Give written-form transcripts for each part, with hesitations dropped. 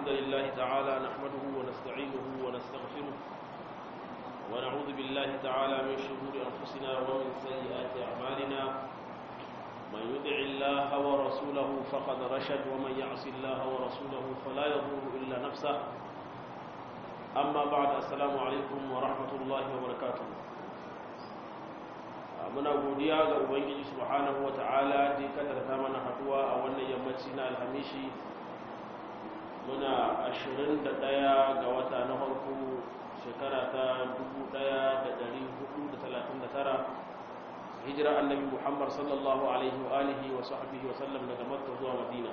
لله تعالى نحمده ونستعينه ونستغفره ونعوذ بالله تعالى من شرور أنفسنا ومن سيئات أعمالنا من يطع الله ورسوله فقد رشد ومن يعص الله ورسوله فلا يضر إلا نفسه أما بعد السلام عليكم ورحمة الله وبركاته muna godiya ga ubangiji subhanahu wata'ala da ya kaddara mana haduwa a wannan yammaci na alhamishi muna 21 ga wata na farko shekara ta 1439 hijira annabi Muhammad sallallahu alaihi wa alihi wa sahbihi wa sallam daga Makka zuwa Madina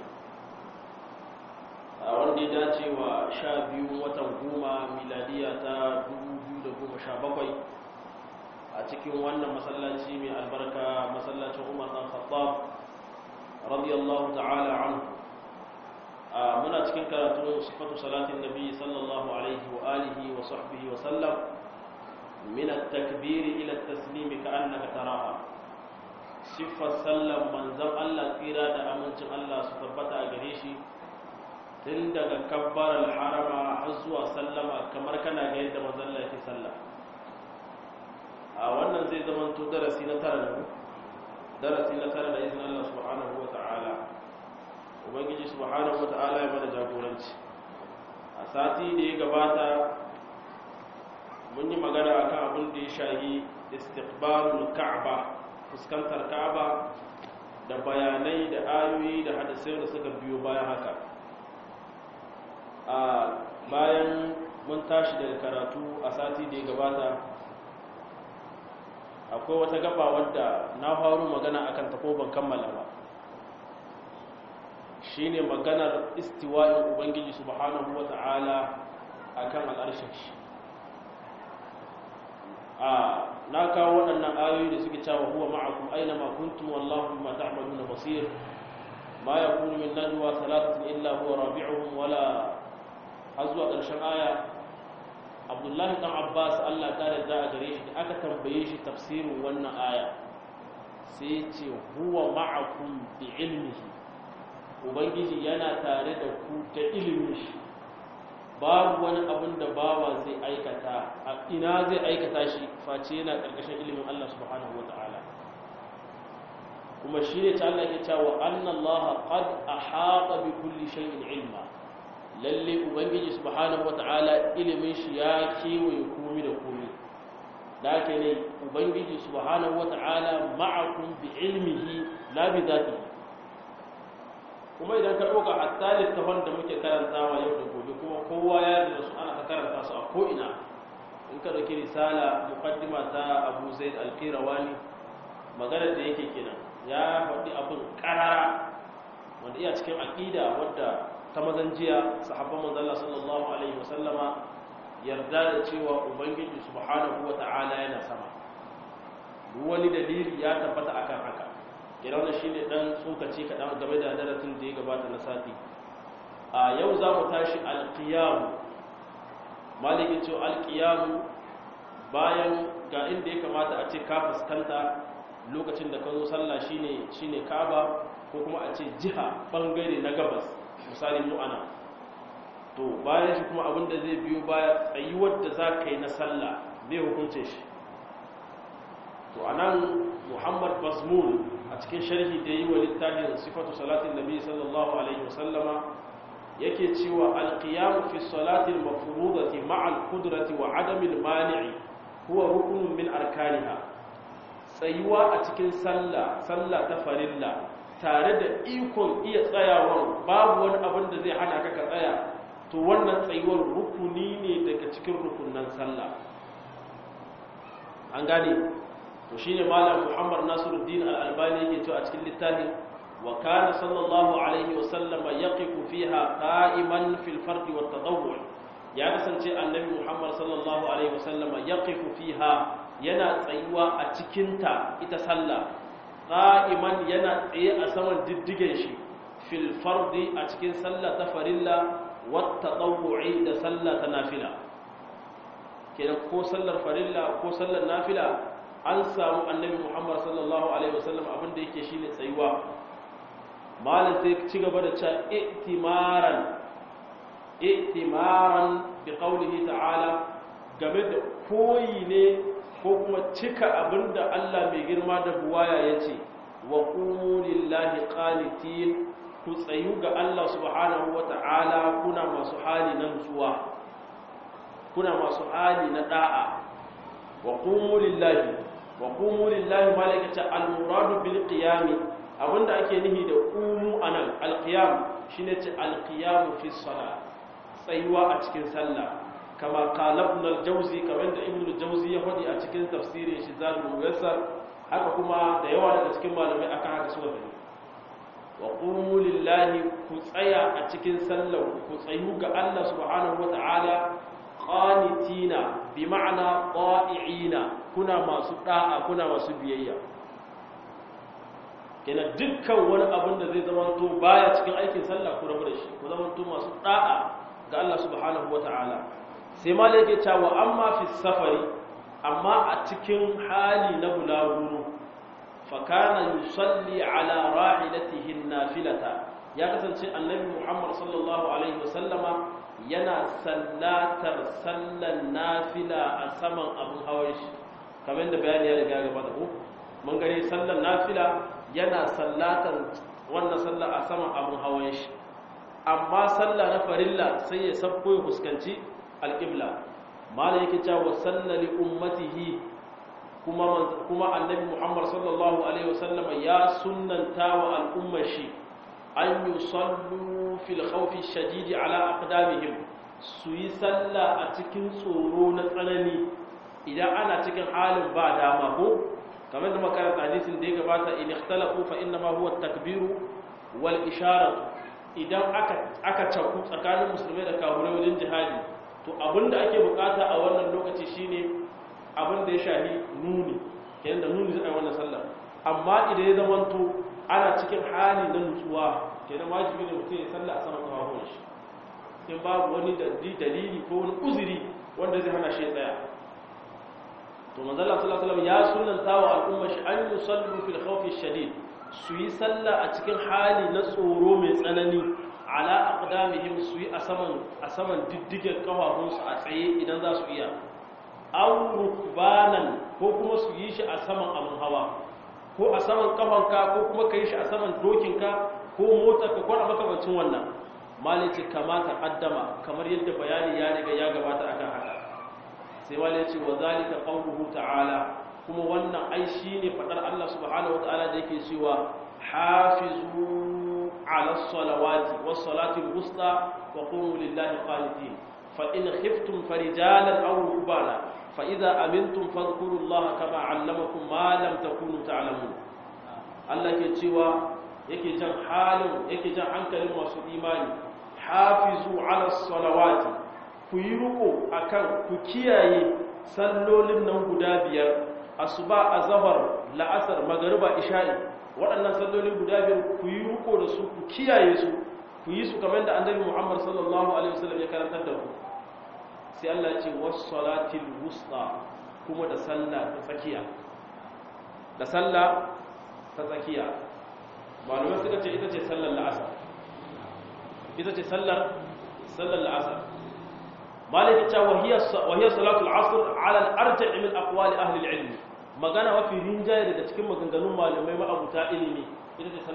wanda ya dace wa 12 watan 10 miladiya ta 2017 a cikin wannan masallaci mai albarka masallacin Umar dan Khattab radiyallahu ta'ala anhu muna cikin karatu sifatu salatin nabi sallallahu alaihi wa alihi wa sahbihi wa sallam min at-takbir ila at-taslim ka'annaka taraha sifar sallan manzon Allah tsira da amincin Allah su tabbata a gare shi tun daga kabbar al-harama har zuwa sallama kamar kana ga yadda manzon Allah yake sallah a wannan zai zama to darasi na tara da izinin Allah subhanahu wa ta'ala ubangiji subhanahu wa ta'ala ya mana jagoranci a sati da ya gabata mun yi magana akan abin da ya shahi istiqbalul ka'ba fuskantar ka'ba da bayanai da ayoyi da hadisai da suka biyo bayan haka a bayan mun tashi daga karatu a sati da ya gabata akwai wata gaba wadda na faru magana akan ta ko ban kammala ba shine maganar istiwa'in ubangiji subhanahu wata'ala akan al'arshin shi na kawo waɗannan ayoyi da suke cewa huwa ma'akum aina ma kuntum wallahu bima ta'maluna basir ma yakunu min najwa thalathatin illa huwa rabi'uhum wala azwa ƙarshen aya Abdullahi dan Abbas Allah ta yarda a gare shi da aka tambaye shi tafsirin wannan aya sai ya ce huwa ma'akum bi ilmihi ubangiji yana tare da ku da ilimin shi babu wani abin da bawa zai aikata a ina zai aikata shi face yana karkashin ilimin Allah subhanahu wataala kuma shi ne ta Allah ya ce wa anna Allah qad ahata bi kulli shay'in ilma lalle ubangiji subhanahu wataala ilimin shi ya kewaye komai da komai da haka ne ubangiji subhanahu wataala ma'akum bi ilmihi la bi dhatihi kuma idan ka dauka hatta littafan da muke karantawa yau da gobe kuma kowa ya yarda su ana karanta su a ko ina in ka dauki risala muqaddima ta Abu Zaid al-Qirawani maganar da yake kenan ya faɗi abin karara wanda iya cikin aqida wadda ta mazan jiya sahabban manzala sallallahu alaihi wasallama yarda da cewa ubangiji subhanahu wata'ala yana sama duk wani dalili ya tabbata akan haka kiran da shine dan tsokaci kadan game da darasin da ya gabata na sati a yau za mu tashi alqiyam maliki ce alqiyam bayan ga inda ya kamata a ce ka fuskanta lokacin da ka zo sallah shine Kaaba ko kuma a ce jiha bangare na gabas misali mu ana to bayan shi kuma abinda zai biyo baya tsayuwar da za ka yi na sallah zai hukunce shi to anan Muhammad Bazmul a cikin sharhi da yi wa littafin sifatu salatin nabi sallallahu alaihi wasallama yake cewa alqiyam fi salati al-mafrudati ma'a al-qudrati wa 'adami al-mani'i huwa ruknun min arkaniha tsayuwa a cikin sallah ta farilla tare da ikon iya tsayawar babu wani abin da zai hana ka tsaya to wannan tsayuwar rukuni ne daga cikin rukunan sallah an gane to shine malam Muhammad Nasiruddin Al-Albani yake cewa a cikin littafin wa kana sallallahu alaihi wa sallama yaqifu fiha qa'iman fil fard wa at-tatawwu' ya kasance annabi Muhammad sallallahu alaihi wa sallama yaqifu fiha yana tsayuwa a cikin ta ita sallah qa'iman yana tsaye a saman diddigen shi fil fardi a cikin sallah ta farilla wat tatawwu'i da sallah ta nafila kenan ko sallar farilla ko sallar nafila an samu annabi Muhammad sallallahu alaihi wasallam abinda yake shine tsayuwa malam sai ci gaba da cewa ihtimaran i'timaran bi qawlihi ta'ala game da koyi ne ko kuma cika abinda Allah mai girma da buwaya yace wa qumu lillahi qanitin ku tsayu ga Allah subhanahu wata'ala kuna masu hali na nutsuwa kuna masu hali na da'a wa qumu lillahi malaikata al-muradu bil qiyam abinda ake nihi da qumu anan al-qiyam shine ce al-qiyam fi salat tsayuwa a cikin sallah kama qala ibn al-jawzi kamar da ibn al-jawzi ya faɗi a cikin tafsirin shi zadul muyassar haka kuma da yawa daga cikin malamai aka haka suka faɗi wa qumu lillahi ku tsaya a cikin sallar ku tsayu ga Allah subhanahu wata'ala qanitina bi ma'ana qa'iina kuna masu da'a kuna masu biyayya kenan dukkan wani abin da zai zamanto baya cikin aikin sallah ku rabu da shi ku zamanto masu da'a ga Allah subhanahu wata'ala sai malai yake cewa amma fi safari amma a cikin hali na bulaguro fa kana yusalli ala rahilatihi an-nafilata ya kasance annabi Muhammad sallallahu alaihi wasallama yana sallatar sallan nafila a saman abin hawan shi kamar da bayani ya riga gaba da ku mun gani sallan nafila yana sallatar wannan sallah a saman abin hawan shi amma sallah na farilla sai ya sabko ya fuskanci alqibla mala yake cewa sallali ummatihi kuma annabi Muhammad sallallahu alaihi wasallam ya sunnanta wa al'ummar shi an yusallu fil khawfi shadidi ala aqdamihim su yi sallah a cikin tsoro na tsanani idan ana cikin halin ba dama ko kamar da makaranta hadisin da ya gabata in ikhtalafu fa inna ma huwa at-takbiru wal isharatu idan aka caku tsakanin musulmai da kafirai wajen jihadi to abinda ake bukata a wannan lokaci shine abinda ya shahi nuni kenan da nuni zai wannan sallah amma idan ya zamanto ana cikin hali na nutsuwa kenan wajibi ne mutum ya sallah a saman kafafun shi in babu wani dalili ko wani uzuri wanda zai hana shi ya tsaya to manzo Allah sallallahu alaihi wasallam ya sunnanta wa al'umma shi an yusallu fil khawfi shadid su yi sallah a cikin hali na tsoro mai tsanani ala aqdamihim su yi a saman diddigen kafafunsu a tsaye idan za su iya aw rukbanan ko kuma su yi shi a saman abun hawa ko a saman kafanka ko kuma ka yi shi a saman dokinka ko motarka ko a makamancin wannan malice kamata kaddama kamar yadda bayani ya riga ya gabata akan haka sai malice wa zalika qawluhu ta'ala kuma wannan ai shine fadar Allah subhanahu wataala da yake cewa hafizu ala salawati was salati al-wusta wa qumu lillahi qanitin fa in khiftum farijalan aw rukbana fa idza amintum fadhkurullaha kama 'allamakum ma lam takunu ta'lamun Allah ke cewa yake jan hankalin masu imani hafizu ala salawati ku yi ruko akan ku kiyaye sallolin nan guda biyar asuba azhar la'asar magriba isha'i waɗannan sallolin guda biyar ku yi ruko da su ku kiyaye su ku yi su kamar da annabi Muhammad sallallahu alaihi wasallam ya karantar da ku sai Allah ya ce was-salatil wusta kuma da sallah ta tsakiya malamai suka ce ita ce sallar la'asar malaki ta wahiyar salatul asr ala al-arja' min aqwali ahli al-ilm magana mafi rinjaye daga cikin maganganun malamai ma'abuta ilimi ita ce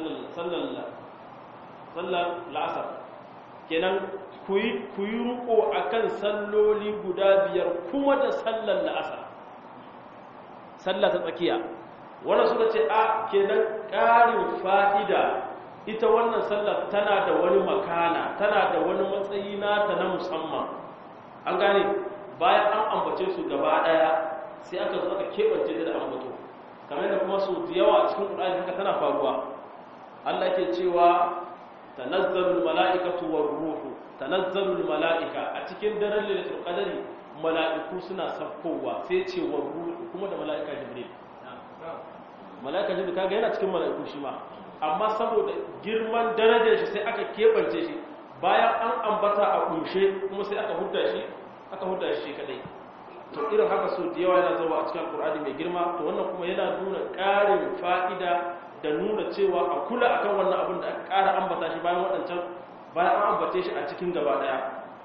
sallar la'asar kenan ku yi ruko akan salloli guda biyar kuma da sallar la'asar sallar ta tsakiya wannan suka ce a kenan ƙarin fa'ida ita wannan sallar tana da wani makana tana da wani matsayi nata na musamman an gane bayan an ambace su gaba ɗaya sai aka zo aka keɓance da ambato kamar da kuma su da yawa a cikin ƙur'ani haka tana faruwa Allah ke cewa tanazzalul mala'ikatu war ruhu tanazzalul mala'ika a cikin daren lailatul qadri mala'iku suna saukowa sai ce war ruhu kuma da mala'ika jibril mala'ika jibril kaga yana cikin mala'iku shi ma amma saboda girman darajar shi sai aka kebance shi bayan an ambata a kunshe kuma sai aka hudda shi kadai to irin haka so da yawa yana zuwa a cikin alqur'ani mai girma to wannan kuma yana nuna ƙarin fa'ida da nuna cewa a kula akan wannan abin da aka ƙara ambata shi bayan an ambace shi a cikin gaba daya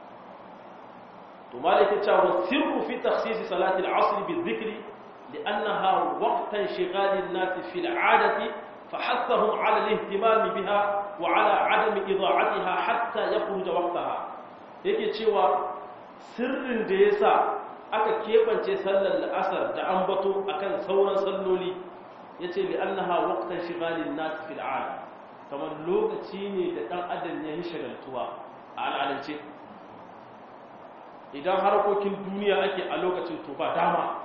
to malaka cewa sirru fi takhsis salati al-asr bi-dhikri li'annaha waqtan shighali an-nas fi al-'adati fahathahum 'ala al-ihtimam biha wa 'ala 'adami idha'atiha hatta yakhruja waqtaha yake cewa sirrin da yasa aka kebance sallar al-asr da ambato akan sauran salloli yace li'annaha waqtan shighali an-nas fi al-'adati kamar lokaci ne da dan adam ya yi shagaltuwa a al'adance idan harkokin duniya ake a lokacin to ba dama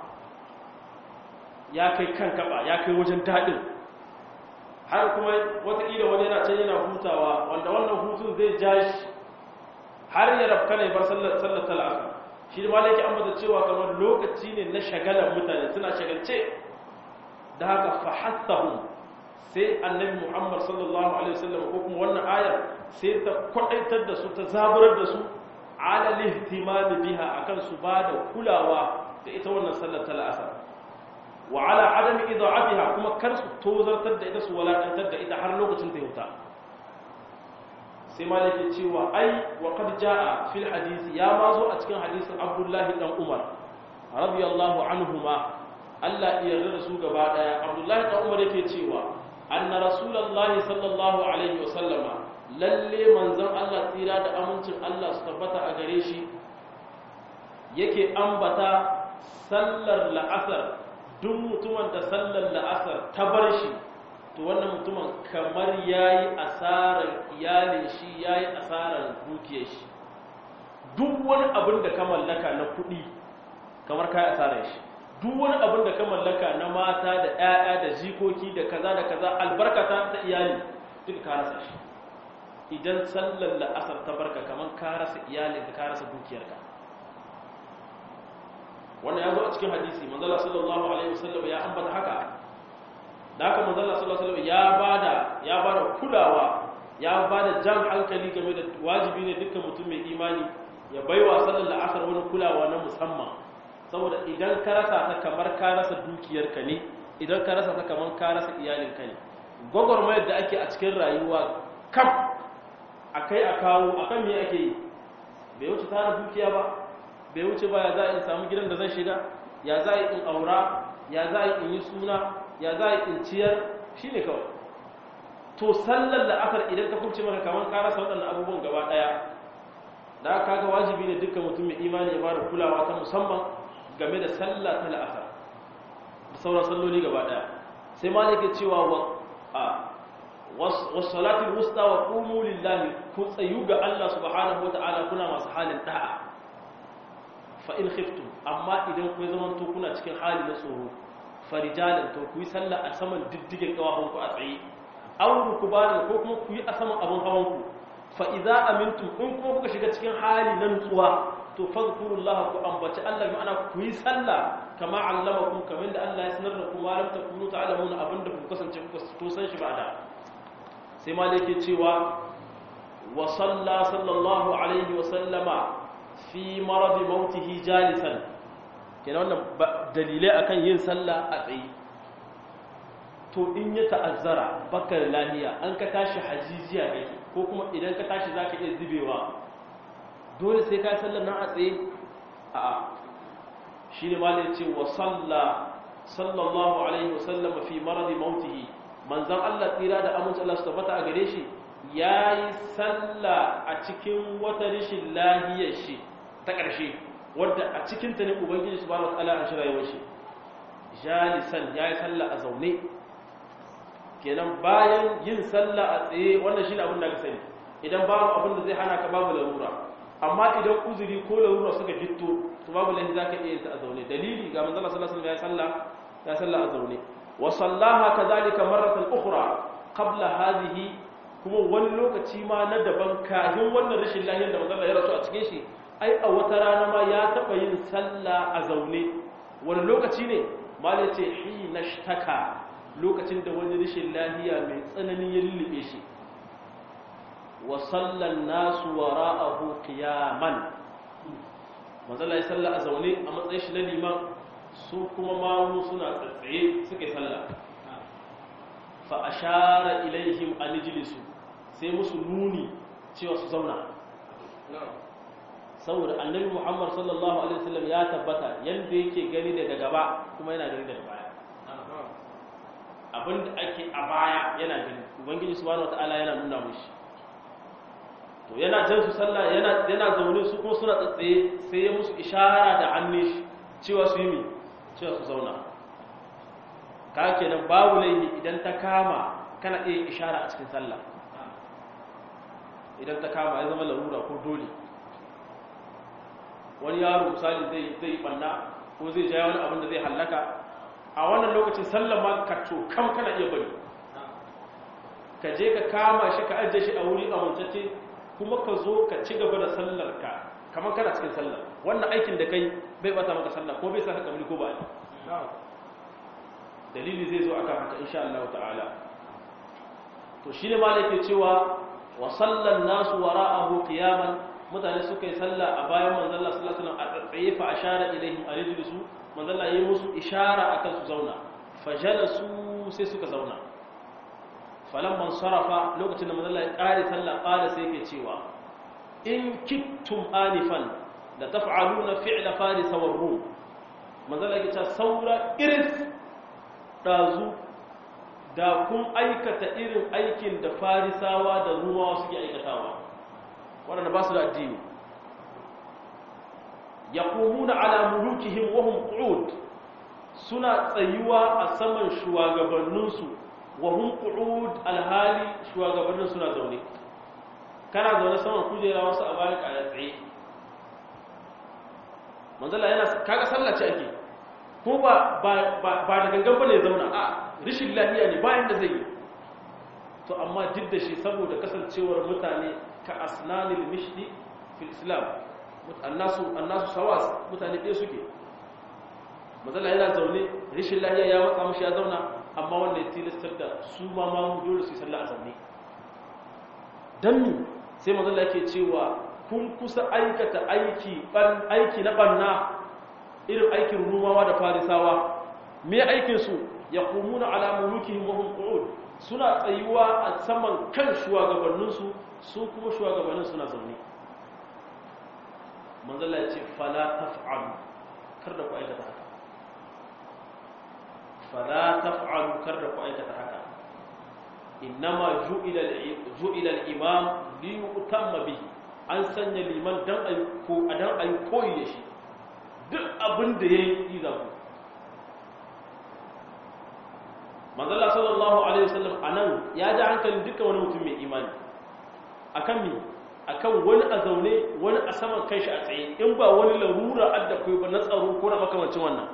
ya kai kan kaba ya kai wajen daɗin har kuma watakila wani yana can yana hutawa wanda wannan hutun zai ja shi har ya rafka ne bar sallar tal'asar shi da malaki an bada cewa kamar lokaci ne na shagalar mutane suna shagalce da haka fahassahum sai annabi muhammad sallallahu alaihi wasallam ko kuma wannan ayar sai ta kwadaitar da su ta zaburar da su ala lihtimam biha akan su bada kulawa da ita wannan sallar tal'asar wa ala adami ida'atiha kuma kar su tozartar da ita su walakantar da ita har lokacin ta yuta sai malaki cewa ai wa qad jaa fil hadisi ya mazo a cikin hadisin abdullahi dan umar radiyallahu anhuma Allah ya yarda da su gaba daya abdullahi dan umar yake cewa anna rasulullahi sallallahu alaihi wasallama lalle manzon Allah tsira da amincin Allah su tabbata a gare shi yake ambata sallar la'asar duk mutumin da sallar la'asar ta bar shi to wannan mutumin kamar yayi asarar iyalin shi yayi asarar dukiyar shi duk wani abin da ka mallaka na kuɗi kamar kai asarar shi duk wani abin da ka mallaka na mata da ƴaƴa da jikoki da kaza albarkata ta iyali duk ka rasa shi idan sallar la'asar ta barka kamar ka rasa iyalin ka rasa dukiyarka wannan ya zo a cikin hadisi manzala sallallahu alaihi wasallam ya ambata haka da haka manzala sallallahu alaihi wasallam ya bada kulawa ya bada jan hankali game da wajibi ne dukkan mutum mai imani ya baiwa sallar la'asar wani kulawa na musamman saboda idan ka rasa ta kamar ka rasa dukiyarka ne idan ka rasa ta kamar ka rasa iyalinka ne gwagwarmayar da ake a cikin rayuwa kam akai a kawo akan me ake yi bai wuce tara dukiya ba bai wuce ba ya za in samu gidan da zan shiga ya za in aura ya za in yi suna ya za in ciyar shine kawai to sallar la'asar idan ka kubce maka kamar ka rasa waɗannan abubuwan gaba ɗaya da kaga wajibi ne dukkan mutum mai imani ya bada kulawa ta musamman game da sallah ta la'asar da sauran salloli gaba ɗaya sai malaka cewa was-salatul wusta wa qumu lillahi ku tsayu ga Allah subhanahu wata'ala kuna masu halin da'a fa in khiftum amma idan ku zaman to kuna cikin hali na tsoro farijalan to ku yi sallah a saman diddige kawahun ku a tsaye aw rukubanan ko kuma ku yi a saman abun hawan ku fa idza amintum in kuma kuka shiga cikin hali na nutsuwa to fadhkurullaha ku ambaci Allah ma'ana ku yi sallah kama allamakum kamar da Allah ya sanar da ku malam ta kunu ta'lamuna abinda ku kasance ku to san shi ba da sai malike cewa wa sallallahu alaihi wa sallama fi marad mautihi jalisan kenan wannan dalilai akan yin sallah a tsaye to in ya ta'azzara bakar lahiya an ka tashi hajijiya ne ko kuma idan ka tashi zaka iya zubewa dole sai ka sallar nan a tsaye a'a shine malai ce wa sallallahu alaihi wa sallama fi marad mautihi manzon Allah tsira da amince Allah su tabbata a gare shi yayi sallah a cikin wata rishin lahiyar shi ta ƙarshe wadda a cikin ta ne ubangiji subhanahu wataala an shirya yawan shi jalisan yayi sallah a zaune kenan bayan yin sallah a tsaye wannan shine abin da ka sani idan babu abin da zai hana ka babu larura amma idan uzuri ko larura suka fito to babu lahi zaka iya yin ta a zaune dalili ga manzon Allah sallallahu alaihi wasallam ya sallah a zaune wa sallaha kadhalika marratan ukhra qabla hadhihi kuma wani lokaci ma na daban kafin wannan rashin lahiyar da manzon Allah ya rasu a cikin shi ai a wata rana ma ya taba yin sallah a zaune wani lokaci ne malai ce hina shtaka lokacin da wani rashin lahiya mai tsanani ya lullube shi wa sallan nasu wara'ahu qiyaman manzon Allah ya salla a zaune a matsayin shi na liman su kuma mamu suna tsatsaye suka yi sallah fa ashara ilaihim an ijlisu sai musu nuni cewa su zauna saboda annabi Muhammad sallallahu alaihi wasallam ya tabbata yanda yake gani daga gaba kuma yana gani daga baya abinda ake a baya yana gani ubangiji subhanahu wataala yana nuna mushi to yana jan su sallah yana zaune su kuma suna tsatsaye sai ya musu ishara da hannun shi cewa su yi mi cewa su zauna ka kenan babu laifi idan ta kama kana iya ishara a cikin sallah idan ta kama ya zama larura ko dole wani yaro misali zai banna ko zai jaya wani abin da zai hallaka a wannan lokacin sallah ma ka to kam kana iya bari ka je ka kama shi ka ajiye shi a wuri a mutacce kuma ka zo ka ci gaba da sallar ka kamar kana cikin sallah wannan aikin da kai bai bata maka sallah ko bai sa ka kabli ko ba dalili zai zo akan haka insha Allah ta'ala to shine malai ke cewa wa sallan nasu wara'ahu qiyaman mutane suka yi sallah a bayan manzon Allah sallallahu alaihi wasallam a tsaye fa ashara ilaihim arijlisu manzon Allah yayi musu ishara akan su zauna fajalasu sai suka zauna falamman sarafa lokacin da manzon Allah ya kare sallah qala sai yake cewa in kittum anifan la taf'aluna fi'la faris wa rum manzon Allah ya ce saura iris dazu da kun aikata irin aikin da farisawa da rumawa suke aikatawa waɗanda ba su da addini yaqumuna ala mulukihim wa hum qu'ud suna tsayuwa a saman shugabanninsu wa hum qu'ud alhali shugabannin suna zaune kana zaune saman kujera wasu a bayan ka tsaye manzala yana kaga sallah ce ake ko ba da gangan bane zauna a rishin lafiya ne bayan da zai yi to amma duk da shi saboda kasancewar mutane ka asnanil mishdi fil islam annasu sawas mutane ɗaya suke matsala yana zaune rishin lafiya ya matsa mashi ya zauna amma wanda ya tilastar da su ma mu dole su yi sallah a zaune dan sai matsala yake cewa kun kusa aikata aiki na banna irin aikin rumawa da farisawa me aikin su yaqumuna ala mulukihim wa hum qu'ud suna tsayuwa a saman kan shugabannin su kuma shugabannin suna zaune manzala ya ce fala taf'alu kar da ku aikata haka fala taf'alu kar da ku aikata haka innama ju'ila al-imam li yutamma bihi an sanya liman dan ayi koyi da shi duk abin da yayi yi za ku manzala sallallahu alaihi wasallam anan ya ji hankalin dukkan wani mutum mai imani akan mi akan wani a zaune wani a saman kanshi a tsaye in ba wani larura adda kai ba na tsaro ko na makamancin wannan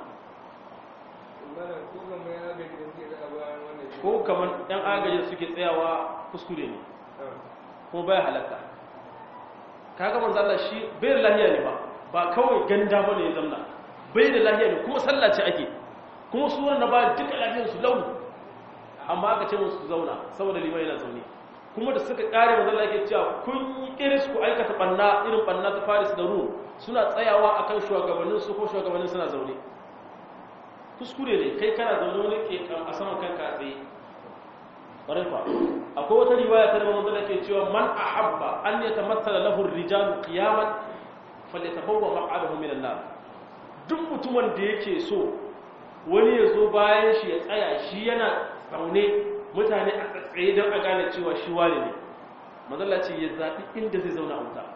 ko kaman ɗan agajin suke tsayawa kuskure ne kuma baya halatta kaga manzo Allah shi bai da lahiya ne ba kawai ganda bane ya zamna bai da lahiya ne kuma sallah ce ake kuma su wannan ba duka lafiyar su lau amma aka ce musu zauna saboda limai yana zaune kuma da suka kare manzo Allah yake cewa kun yi kiris ku aikata banna irin banna ta Faris da Rum suna tsayawa akan shugabannin su ko shugabannin suna zaune kuskure ne kai kana zaune wani ke a saman kanka a tsaye ƙwarai fa akwai wata riwaya ta manzo Allah yake cewa man ahabba an yatamassala lahu ar-rijalu qiyaman falyatabawwa maq'adahu min an-nar duk mutumin da yake so wani ya zo bayan shi ya tsaya shi yana tsaune mutane a tsaye don a gane cewa shi wani ne mazalla ce ya zaɓi inda zai zauna a wuta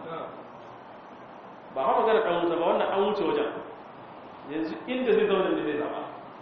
ba hawa magana ɗan wuta ba wannan an wuce wajen yanzu inda zai zauna ne zai zaɓa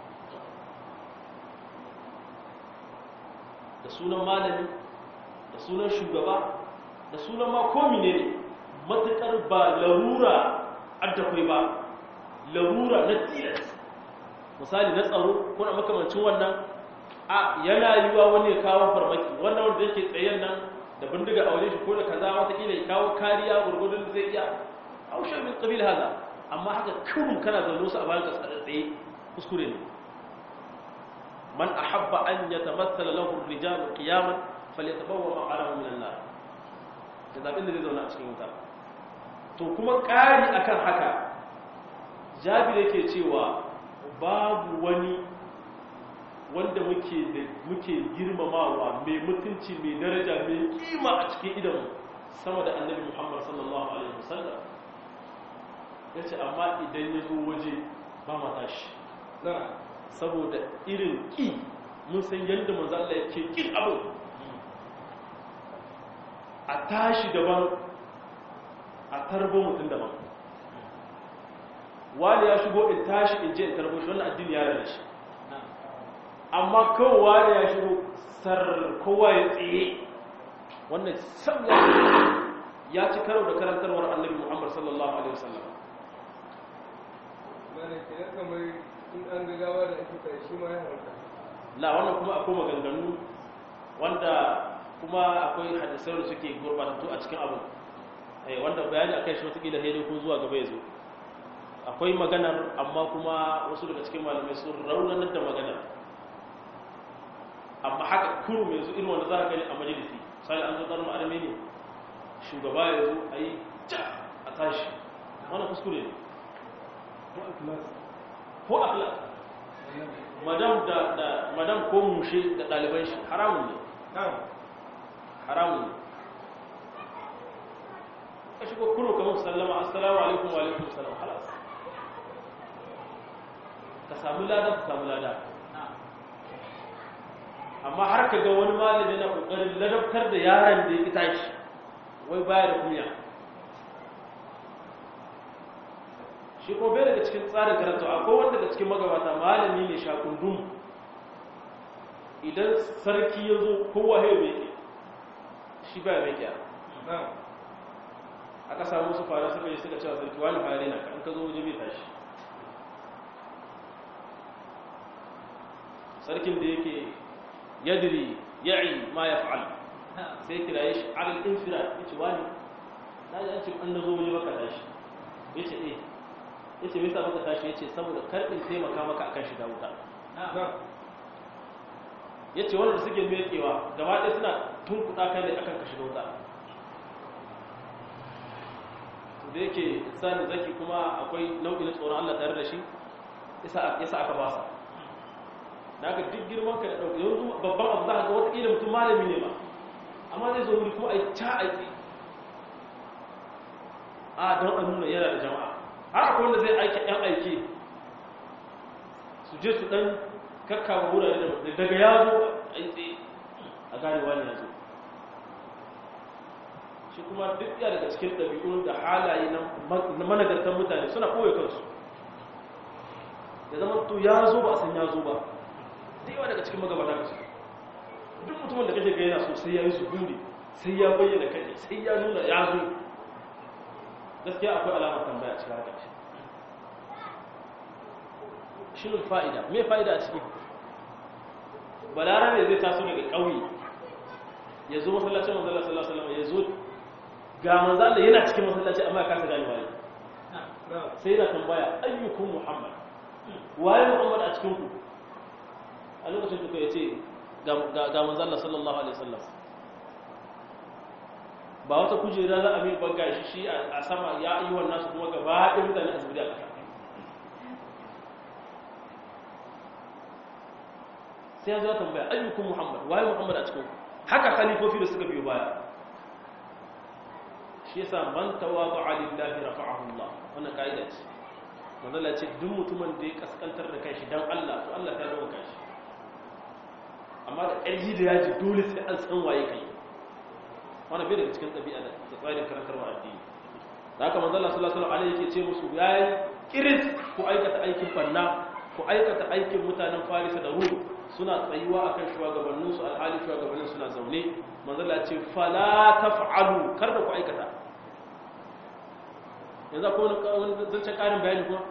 da sunan malami da sunan shugaba da sunan ma komi ne matuƙar ba larura addakwai ba larura na tilas misali na tsaro ko na makamancin wannan a yana yiwa wani ya kawo farmaki wannan wanda yake tsayen nan da bindiga a wajen shi ko da kaza watakila ya kawo kariya gurgudun da zai iya haushe min qabil hada amma haka kurun kana zaune su a bayan ka tsaye kuskure ne man ahabba an yatamathala lahu ar-rijalu qiyaman falyatabawwa maq'adahu min an-nar da zabin da zai zauna a cikin wuta to kuma ƙari akan haka Jabir yake cewa babu wani wanda muke girmamawa mai mutunci mai daraja mai kima a cikin idanmu sama da annabi Muhammad sallallahu alaihi wasallam ya ce amma idan ya zo waje ba ma tashi saboda irin ƙi mun san yadda manzo Allah ya ke ƙin abu a tashi daban a tarbo mutum daban wani ya shigo in tashi in je in tarbo shi wannan addini ya rana shi amma kowa da ya shigo kowa ya tsaye wannan sam ya ci karo da karantarwar annabi Muhammad sallallahu alaihi wasallam in an gagawa da ake kai shi ma ya harka la wannan kuma akwai maganganu wanda kuma akwai hadisai da suke gurbatattu a cikin abu wanda bayani akai shi wataƙila sai ko zuwa gaba ya zo akwai maganar amma kuma wasu daga cikin malamai sun raunanar da maganar amma haka kurum yanzu irin wanda za ka gani a majalisi sai an zo tsarin ma'adami ne shugaba ya zo a yi a tashi wannan kuskure ne ko akhlaq madam ko mushe da ɗaliban shi haramun ne haramun ne ka shigo kuro kamar sallama assalamu alaikum wa alaikum salam halas ka samu lada amma har ka ga wani malami na kokarin ladabtar da yaron da ya kita shi wai baya da kunya shi ko bai daga cikin tsarin karatu akwai wanda daga cikin magabata malami ne shakundum idan sarki ya zo kowa ya meke shi baya meke aka samu su fara suka yi suka cewa sarki wani fara na kan ka zo waje bai tashi sarkin da yake yadiri ya'i ma ya fa'al sai kiraye shi alal infira yace wani na ji an ce an nazo waje baka tashi yace yace me yasa baka tashi yace saboda karbin taimaka maka akan shiga wuta yace wanda suke mekewa gaba ɗaya suna tunkuɗa kai ne akan ka shiga wuta da yake insani zaki kuma akwai nau'i na tsoron Allah tare da shi yasa aka ba sa daga duk girman ka da dauki yanzu babban abu za ka ga wata kila mutum malami ne ba amma zai zo wuri kuma ai ta aiki don a nuna yana da jama'a har akwai wanda zai aiki ɗan aiki su je su ɗan kakkawa wurare da daga ya zo a yi tsaye a gane wani ya zo shi kuma duk ya daga cikin ɗabi'un da halaye na managartan mutane suna koya kansu da zama to ya zo ba a san ya zo ba da yawa daga cikin magabata ka su duk mutumin da kake ga yana so sai ya yi zuhuri sai ya bayyana kai sai ya nuna ya zo gaskiya akwai alamar tambaya cikin haka shi ne fa'ida me fa'ida a ciki balara ne zai taso daga ƙauye ya zo masallacin manzala sallallahu alaihi wasallam ya zo ga manzala yana cikin masallaci amma ya kasa gani waye sai yana tambaya ayyukum muhammad waye muhammad a cikin ku a lokacin duka ya ce ga manzala sallallahu alaihi wasallam ba wata kujera za a mai banga shi a sama ya yi wannan su kuma gaba ɗaya mutane a zubiri a ƙasa sai ya zo tambaya ayyukum muhammad waye muhammad a cikin haka khalifofi da suka biyo baya shi yasa man tawada'a lillahi rafa'ahu Allah wannan kaida ce manzala ce duk mutumin da ya kaskantar da kanshi dan Allah to Allah ta dauka shi amma da ƙarfi da yaji dole sai an san waye kai wannan bai daga cikin ɗabi'a da tsarin karantarwa addini da haka manzala sallallahu alaihi yake ce musu yayi kiris ku aikata aikin banna ku aikata aikin mutanen Farisa da Rum suna tsayuwa akan shugabanninsu alhali shugabannin suna zaune manzala ce fala taf'alu kar da ku aikata yanzu akwai wani zancen karin bayani kuma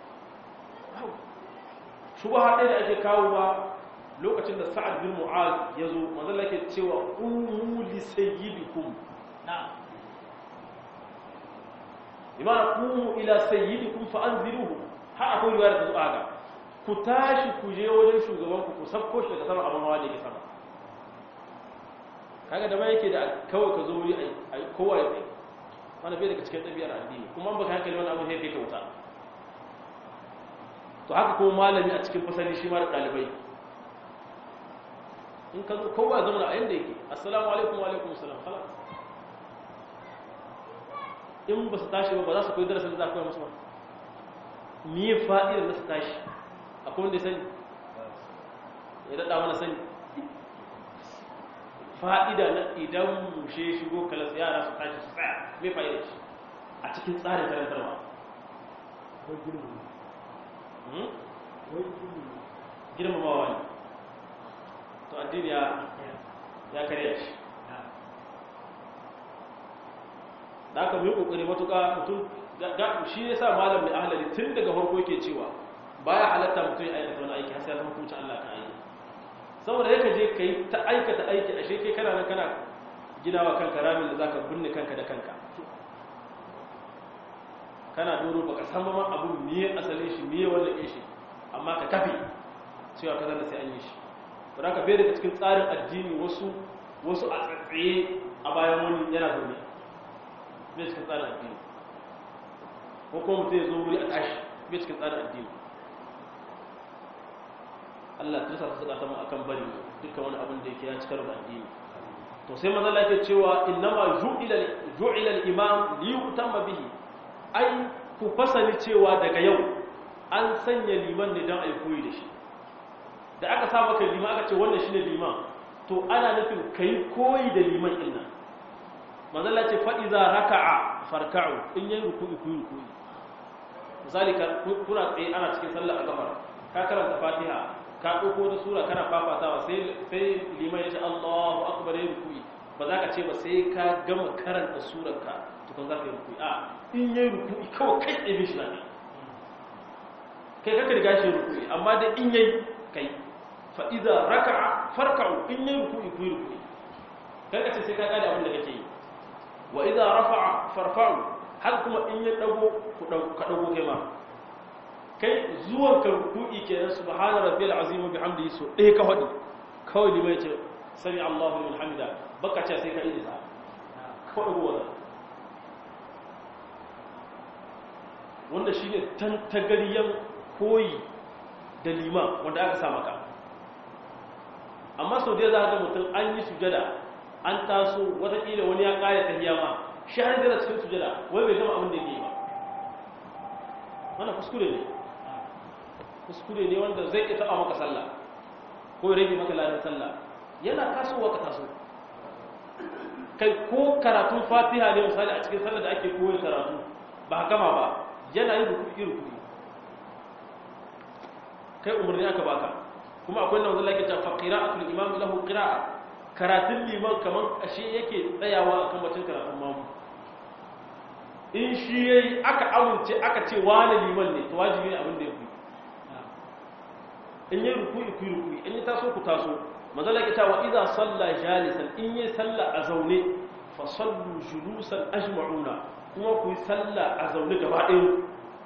shubha ɗaya da ake kawo ba lokacin da sa'ad bin mu'az ya zo manzala yake cewa umu li sayyidikum na'am bima qumu ila sayyidikum fa anziruhu har akwai riwaya da zuwa ga ku tashi ku je wajen shugabanku ku sabko shi daga sama abin hawa da yake sama kaga da ba yake da kawai ka zo wuri ai kowa ya tsaye wanda bai daga cikin ɗabi'ar addini kuma an baka hankali wani abu sai kai kauta to haka kuma malami a cikin fasali shi ma da ɗalibai in ka zo kowa ya zama a yanda yake assalamu alaikum wa alaikum assalam khalas in ba su tashi ba za su koyi darasin da za ku yi musu ba miye fa'idar da su tashi akwai wanda ya sani ya daɗa mana sani fa'ida na idan mushe shigo kalas yara su tashi su tsaya mai fa'idar shi a cikin tsarin karantarwa girmamawa ne to addini ya karya shi da aka mai kokari matuƙa mutum shi ya sa malam mai ahalari tun daga farko yake cewa baya halatta mutum ya aikata wani aiki har sai ya zama hukuncin Allah kan aiki saboda yaka je kai ta aikata aiki ashe kai kana nan kana ginawa kanka ramin da zaka binne kanka da kanka kana doro baka san ba abun miye asalin shi miye wannan shi amma ka kafi cewa kaza da sai an yi shi ba ka bai daga cikin tsarin addini wasu a tsatsaye a bayan wani yana zaune bai cikin tsarin addini ko kuma mutum ya zo wuri a tashi bai cikin tsarin addini Allah ta sa su ta mu akan bari dukkan wani abin da yake ya cikar da addini to sai manzo Allah yake cewa innama ju'ila al-imam li yutamma bihi ai ku fasali cewa daga yau an sanya liman ne dan ai koyi da shi da aka sa maka liman aka ce wannan shine liman to ana nufin kai koyi da liman din nan manzo Allah ce fa iza raka'a farka'u in yayi ruku'i ku ruku'i misali kuna tsaye ana cikin sallar azhar ka karanta Fatiha ka dauko da sura kana fafatawa sai liman ya ce Allahu akbar yayi ruku'i ba za ka ce ba sai ka gama karanta surarka tukun za ka yi ruku'i a in yayi ruku'i kawai kai tsaye shi na ne kai kaka riga shi ruku'i amma da in yayi kai fa idza raka'a farka'u in yayi ruku'i ku ruku'i kai ka ce sai ka kare abin da kake yi wa idza rafa'a farfa'u har kuma in ya dago ka dago kai ma kai zuwan ka ruku'i kenan subhana rabbil azim wa bihamdihi so dai ka fadi kawai limai ce sami Allahu liman hamida baka ce sai ka yi sa ko dago wannan wanda shine tantagariyan koyi da liman wanda aka sa maka amma sau da za ga mutum an yi sujada an taso watakila wani ya kaya tahiyya ma shi har da cikin sujada wai bai gama abin da yake ba wannan kuskure ne wanda zai iya taba maka sallah ko ya rage maka ladan sallah yana tasowa ka taso kai ko karatun Fatiha ne misali a cikin sallar da ake koyi karatu ba gama ba yana yin ruku'i kai umarni aka baka kuma akwai nan wanda yake cewa qira'atul imam lahu qira'a karatun liman kaman ashe yake tsayawa akan bacin karatun mamu in shi yayi aka amince aka ce wani liman ne to wajibi ne abin da yake in yi ruku'i ku ruku'i in yi taso ku taso manzala yake cewa idza salla jalisan in yi salla a zaune fa sallu julusan ajma'una kuma ku yi salla a zaune gaba ɗaya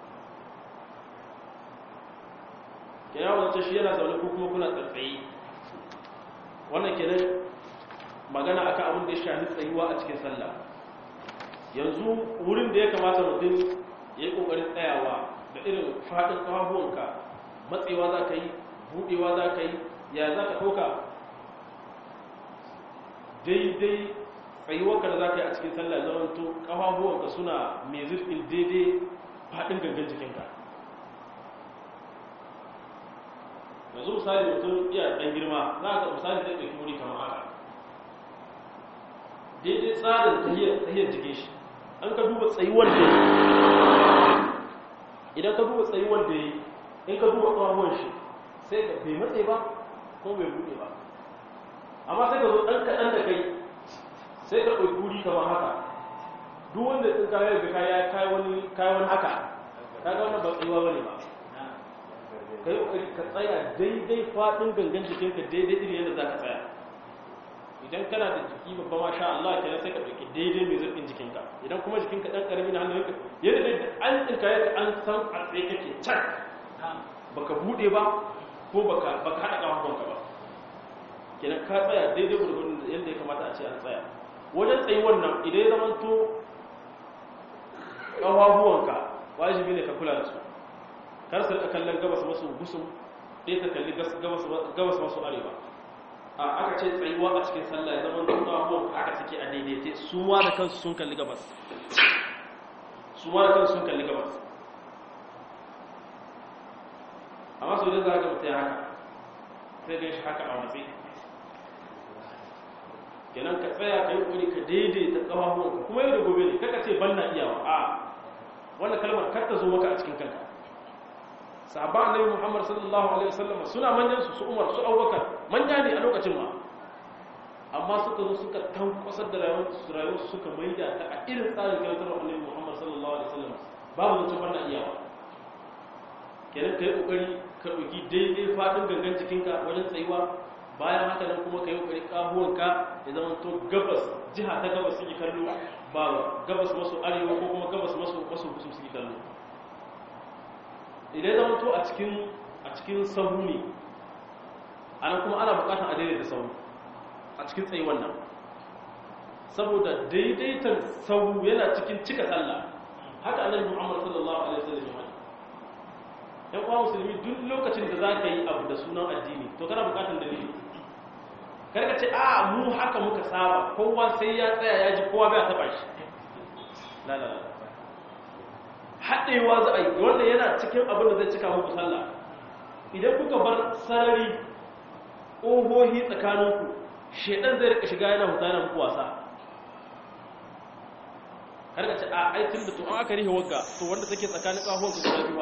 kina wanda shi yana zaune ko kuma kuna tsatsaye wannan kenan magana akan abin da ya shafi tsayuwa a cikin sallah yanzu wurin da ya kamata mutum ya yi kokarin tsayawa da irin fadin kafafuwanka matsewa za ka yi budewa za ka yi ya za ka ɗauka daidai tsayuwarka da za ka yi a cikin sallah zamanto kafafuwanka suna mai zurfin daidai fadin gangan jikinka yanzu misali mutum iya ɗan girma za ka misali zai ɗauki wuri kamar haka daidai tsarin tahiyar jikin shi an ka duba tsayuwar da yi idan ka duba tsayuwar da yi in ka duba tsawon shi sai ka bai matse ba ko bai buɗe ba amma sai ka zo ɗan kaɗan da kai sai ka ɗauki wuri kamar haka duk wanda ɗin kayan da kayan wani haka ka ga wannan ba tsayuwa ba ne ba ka yi ƙoƙari ka tsaya daidai faɗin gangan jikinka daidai irin yadda za ka tsaya idan kana da jiki babba masha Allah kenan sai ka ɗauki daidai mai zurfin jikinka idan kuma jikinka ɗan ƙarami na hannunka yadda da an tsinka yadda an san a tsaye kake can baka buɗe ba ko baka haɗa ƙafafunka ba kenan ka tsaya daidai gurgurun yadda ya kamata a ce an tsaya wajen tsayi wannan idan ya zamanto ƙafafuwanka wajibi ne ka kula da su kar su rika kallon gabas masu gusum ɗaya ta kalli gabas masu arewa aka ce tsayuwa a cikin sallah ya zama duk abubuwan aka suke a daidaitai su ma da kansu sun kalli gabas su da za ka mutai haka sai ga shi haka a matsayi kenan ka tsaya ka yi ƙuri ka daidaita ƙafafuwanka kuma yau da gobe ne kaka ce ban na iyawa a wannan kalmar kar ta zo maka a cikin kanka sahaba annabi Muhammad sallallahu alaihi wasallam suna manyan su Umar su Abubakar manya ne a lokacin ma amma suka zo suka tankwasar da rayuwar suka maida ta a irin tsarin karantar annabi Muhammad sallallahu alaihi wasallam babu zancen ban na iyawa kenan ka yi ƙoƙari ka ɗauki daidai faɗin gangan jikinka wajen tsayuwa bayan haka nan kuma ka yi ƙoƙari ƙahuwanka ya zama to gabas jiha ta gabas suke kallo ba gabas maso arewa ko kuma gabas maso kusa suke kallo idan zama to a cikin sahu ne ana kuma ana buƙatar a daidaita sahu a cikin tsayuwan nan saboda daidaitan sahu yana cikin cika sallah haka annabi Muhammad sallallahu alaihi wasallam ya faɗi yan uwa musulmi duk lokacin da za ka yi abu da sunan addini to kana buƙatar dalili karka ce a mu haka muka saba kowa sai ya tsaya ya ji kowa bai taba shi la la la haɗewa za a yi wanda yana cikin abin da zai cika muku sallah idan kuka bar sarari ƙohohi tsakaninku shedan zai rika shiga yana hutana muku wasa karka ce a aikin da to an aka rihe wagga to wanda take tsakanin ƙahohonku guda biyu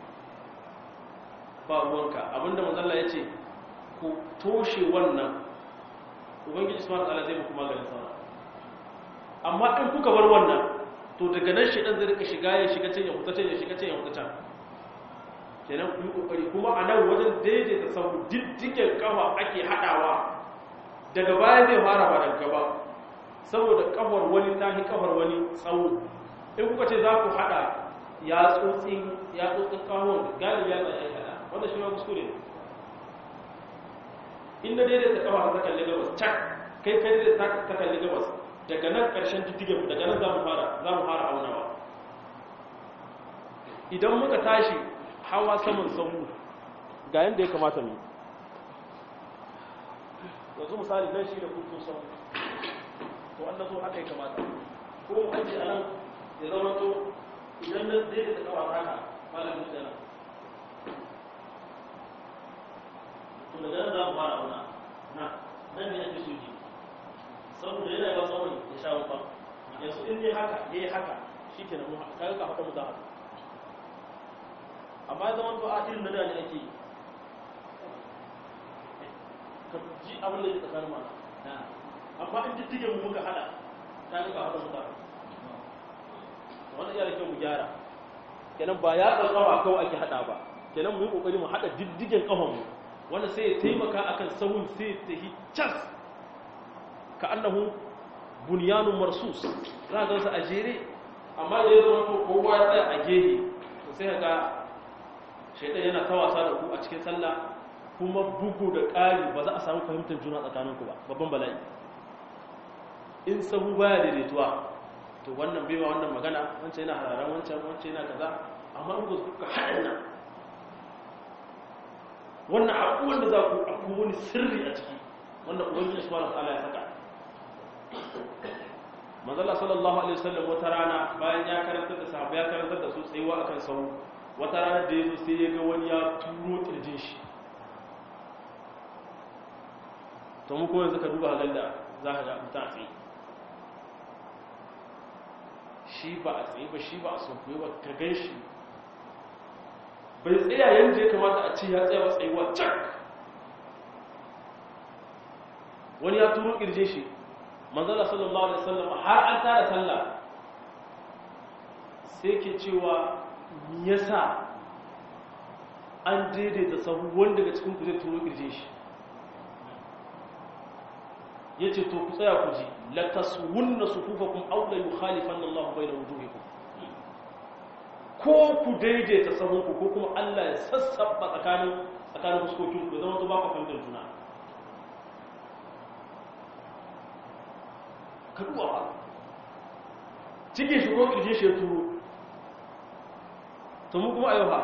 ba ruwanka abinda manzalla ya ce ku toshe wannan ubangiji subhanahu wataala zai muku maganin sana amma in kuka bar wannan to daga nan shedan zai rika shiga ya shiga can ya huta can ya shiga can ya huta can kenan ku yi kokari kuma a nan wajen daidaita sahu diddigen kafa ake hadawa daga baya zai fara ba daga gaba saboda kafar wani tahi kafar wani tsawo in kuka ce za ku hada ya tsotsin kawon galibi ya tsaye hada wanda shi ma kuskure ne inda daidaita kafa ta kalli gabas cak kai daidaita ta kalli gabas daga nan ƙarshen diddigen daga nan za mu fara aunawa idan muka tashi hawa saman sahu ga yadda ya kamata mu yanzu misali nan shi da kuto sahu to wanda zo haka ya kamata ko mu aji a nan ya zama to idan nan daidaita kafa haka malamin da nan daga nan za mu fara auna nan ne ake soji saboda yana yawan tsawon ya sha wuta yanzu in ne haka ya yi haka shi ke nan kaga ka haɗa mutu haka amma ya zama to a irin na da ne ake yi ka ji abin da ya tsakanin mana amma in diddigen mu muka haɗa ta ga ka haɗa mutu haka wannan iya da kyau mu gyara kenan ba ya tsarkawa kawai ake haɗa ba kenan mu yi ƙoƙari mu haɗa diddigen ƙahonmu wanda sai ya taimaka akan sahun sai ta yi cas ka annahu bunyanun marsus za ga su a jere amma da ya zama to kowa ya tsaya a gehe to sai ga shaitan yana ta wasa da ku a cikin sallah kuma bugu da ƙari ba za a samu fahimtar juna tsakaninku ba babban bala'i in sahu baya daidaituwa to wannan bai ma wannan magana wancan yana hararan wancan yana kaza amma in kuka haɗa nan wannan abubuwan da za ku akwai wani sirri a ciki wanda ubangiji subhanahu wataala ya saka manzala sallallahu alaihi wasallam wata rana bayan ya karantar da sahabbai ya karantar da su tsayuwa akan sahu wata rana da yazo sai ya ga wani ya turo kirjin shi to mu ko yanzu ka duba halin da za ka ga mutum a tsaye shi ba a tsaye ba shi ba a sunkuye ba ka gan shi bai tsaya yadda ya kamata a ce ya tsaya wa tsayuwa cak wani ya turo kirje shi manzala sallallahu alaihi wasallam har an tara sallah sai ke cewa me yasa an daidaita sahu wanda daga cikin ku zai turo kirje shi yace to ku tsaya ku ji la taswunna sufufakum aw la yukhalifanna Allahu bayna wujuhikum ko ku daidaita sahunku ko kuma Allah ya sassaba tsakanin fuskokin ku zama to ba ku fahimtar juna ka duba ba cikin shi ko kirje shi ya turo to mu kuma ayyuka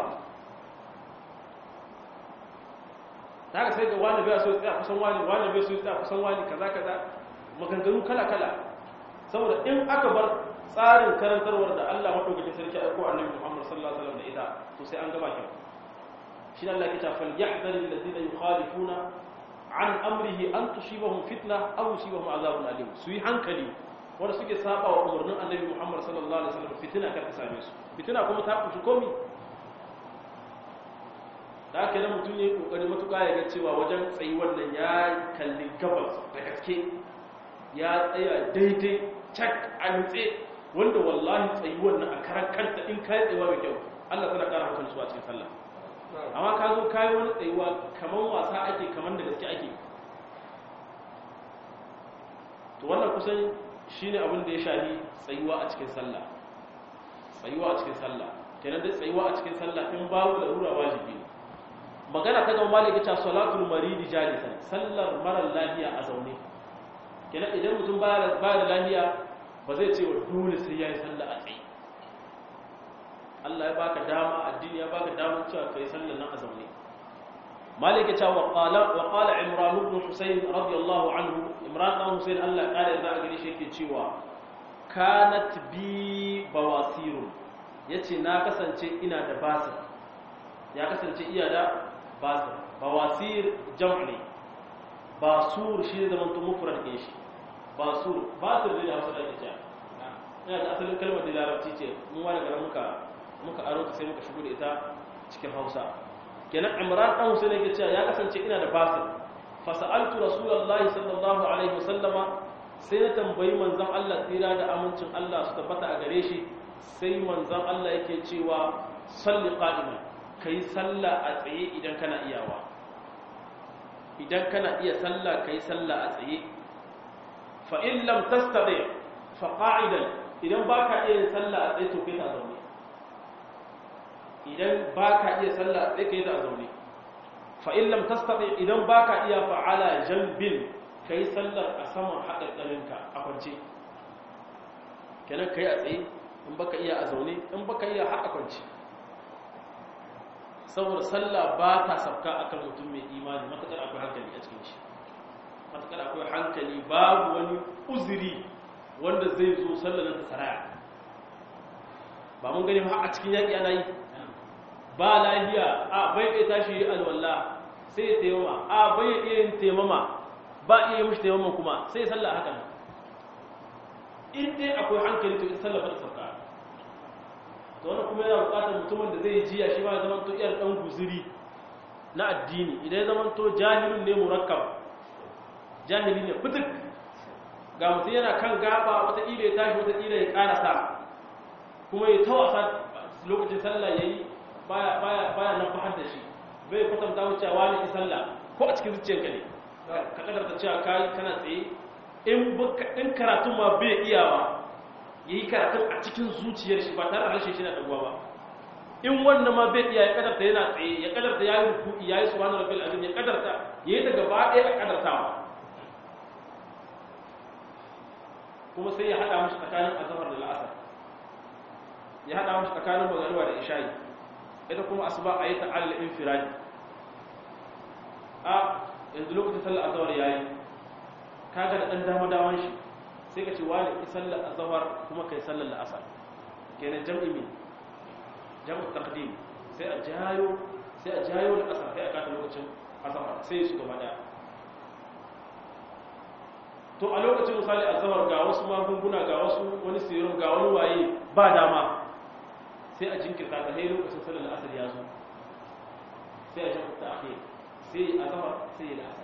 ta ga sai da wani bai so ya tsaya kusan wani bai so ya tsaya kusan wani kaza maganganu kala saboda in aka bar tsarin karantarwar da Allah madaukakin sarki aiko annabi Muhammad sallallahu alaihi wasallam da ita to sai an gaba kin shi Allah ke ta falyahdhar alladhina yukhalifuna an amrihi an tusibahum fitna aw yusibahum azabun alim su yi hankali wanda suke saba wa umarnin annabi Muhammad sallallahu alaihi wasallam fitina kar ta same su fitina kuma ta kushi komi da haka nan mutum ne kokari matuƙa ya ga cewa wajen tsayi wannan ya kalli gabas da gaske ya tsaya daidai cak a nutse wanda wallahi tsayi wannan a karan kanta in kai tsayawa mai kyau Allah tana ƙara hankali su a cikin sallah amma ka zo kayi wani tsayuwa kamar wasa ake kamar da gaske ake to wannan kusan shine abin da ya shafi tsayuwa a cikin sallah tsayuwa a cikin sallah kenan dai tsayuwa a cikin sallah in babu larura wajibi ne magana ta gaba malaka ta salatul maridi jalisan sallar marar lafiya a zaune kenan idan mutum ba da lafiya ba zai ce wa dole sai yayi sallah a tsaye Allah ya baka dama addini ya baka dama cewa kai sallar nan a zaune malaka ta wa qala imran ibn husayn radiyallahu anhu imran ibn husayn Allah ya da gare shi yake cewa kanat bi bawasirun yace na kasance ina da basir ya kasance iya da basir bawasir jam'i ne basur shi ne zaman to mufrad ke shi basur basir ne da Hausa da ake cewa ina da asalin kalmar da Larabci ce mun wani garan muka aro ta sai muka shigo da ita cikin Hausa kenan Imran dan Husayn yake cewa ya kasance ina da basir fa sa'altu rasulullahi sallallahu alaihi wasallama sai na tambayi manzon Allah tsira da amincin Allah su tabbata a gare shi sai manzon Allah yake cewa salli qa'iman kai sallah a tsaye idan kana iyawa idan kana iya sallah kai sallah a tsaye fa in lam tastati fa qa'idan idan baka iya sallah a tsaye to kai ta zaune idan baka iya sallah a tsaye kai ta zaune fa in lam tastati idan baka iya fa ala janbin kai sallar a saman haƙarƙarinka a kwance kenan kai a tsaye in baka iya a zaune in baka iya haƙa kwance saboda sallah ba ta sabka akan mutum mai imani matakar akwai hankali a cikin shi matakar akwai hankali babu wani uzuri wanda zai zo sallar ta saraya ba mun gani ba a cikin yaƙi ana yi ba lahiya a bai kai tashi yi alwala sai ya taimama a bai iya yin taimama ba iya yi mishi taimama kuma sai ya sallah haka nan in dai akwai hankali to in sallah ba ta sabka to wannan kuma yana buƙatar mutumin da zai jiya shi ba ya zama to iyar dan guzuri na addini idan ya zama to jahilun ne murakkab jahili ne fitik ga mutum yana kan gaba wata ila ya tashi wata ila ya karasa kuma ya tawasa lokacin sallah yayi baya nan fahar da shi bai kwatanta wuce wani ki sallah ko a cikin zuciyarka ne ka kadarta cewa kai kana tsaye in karatun ma bai iyawa yayi karatun a cikin zuciyar shi ba tare da rashin shi na dagowa ba in wannan ma bai iya ya kadarta yana tsaye ya kadarta yayi ruku'i yayi subhana rabbil azim ya kadarta yayi daga ba ɗaya a kadartawa kuma sai ya hada mishi tsakanin azhar da al'asr ya hada mishi tsakanin magariba da isha'i ita kuma asuba ayi ta al-infiradi yanzu lokacin sallar azhar yayi kaga da dan dama shi sai ka ce wani ki sallar azhar kuma kai sallar al'asr kenan jam'i min jam'u taqdim sai a jayo al'asr sai a kada lokacin azhar sai su gaba daya to a lokacin misali azhar ga wasu magunguna ga wasu wani serum ga wani waye ba dama sai a jinkirta ta sai lokacin sallar al'asr ya zo sai a jam'u ta'khir sai azhar sai al'asr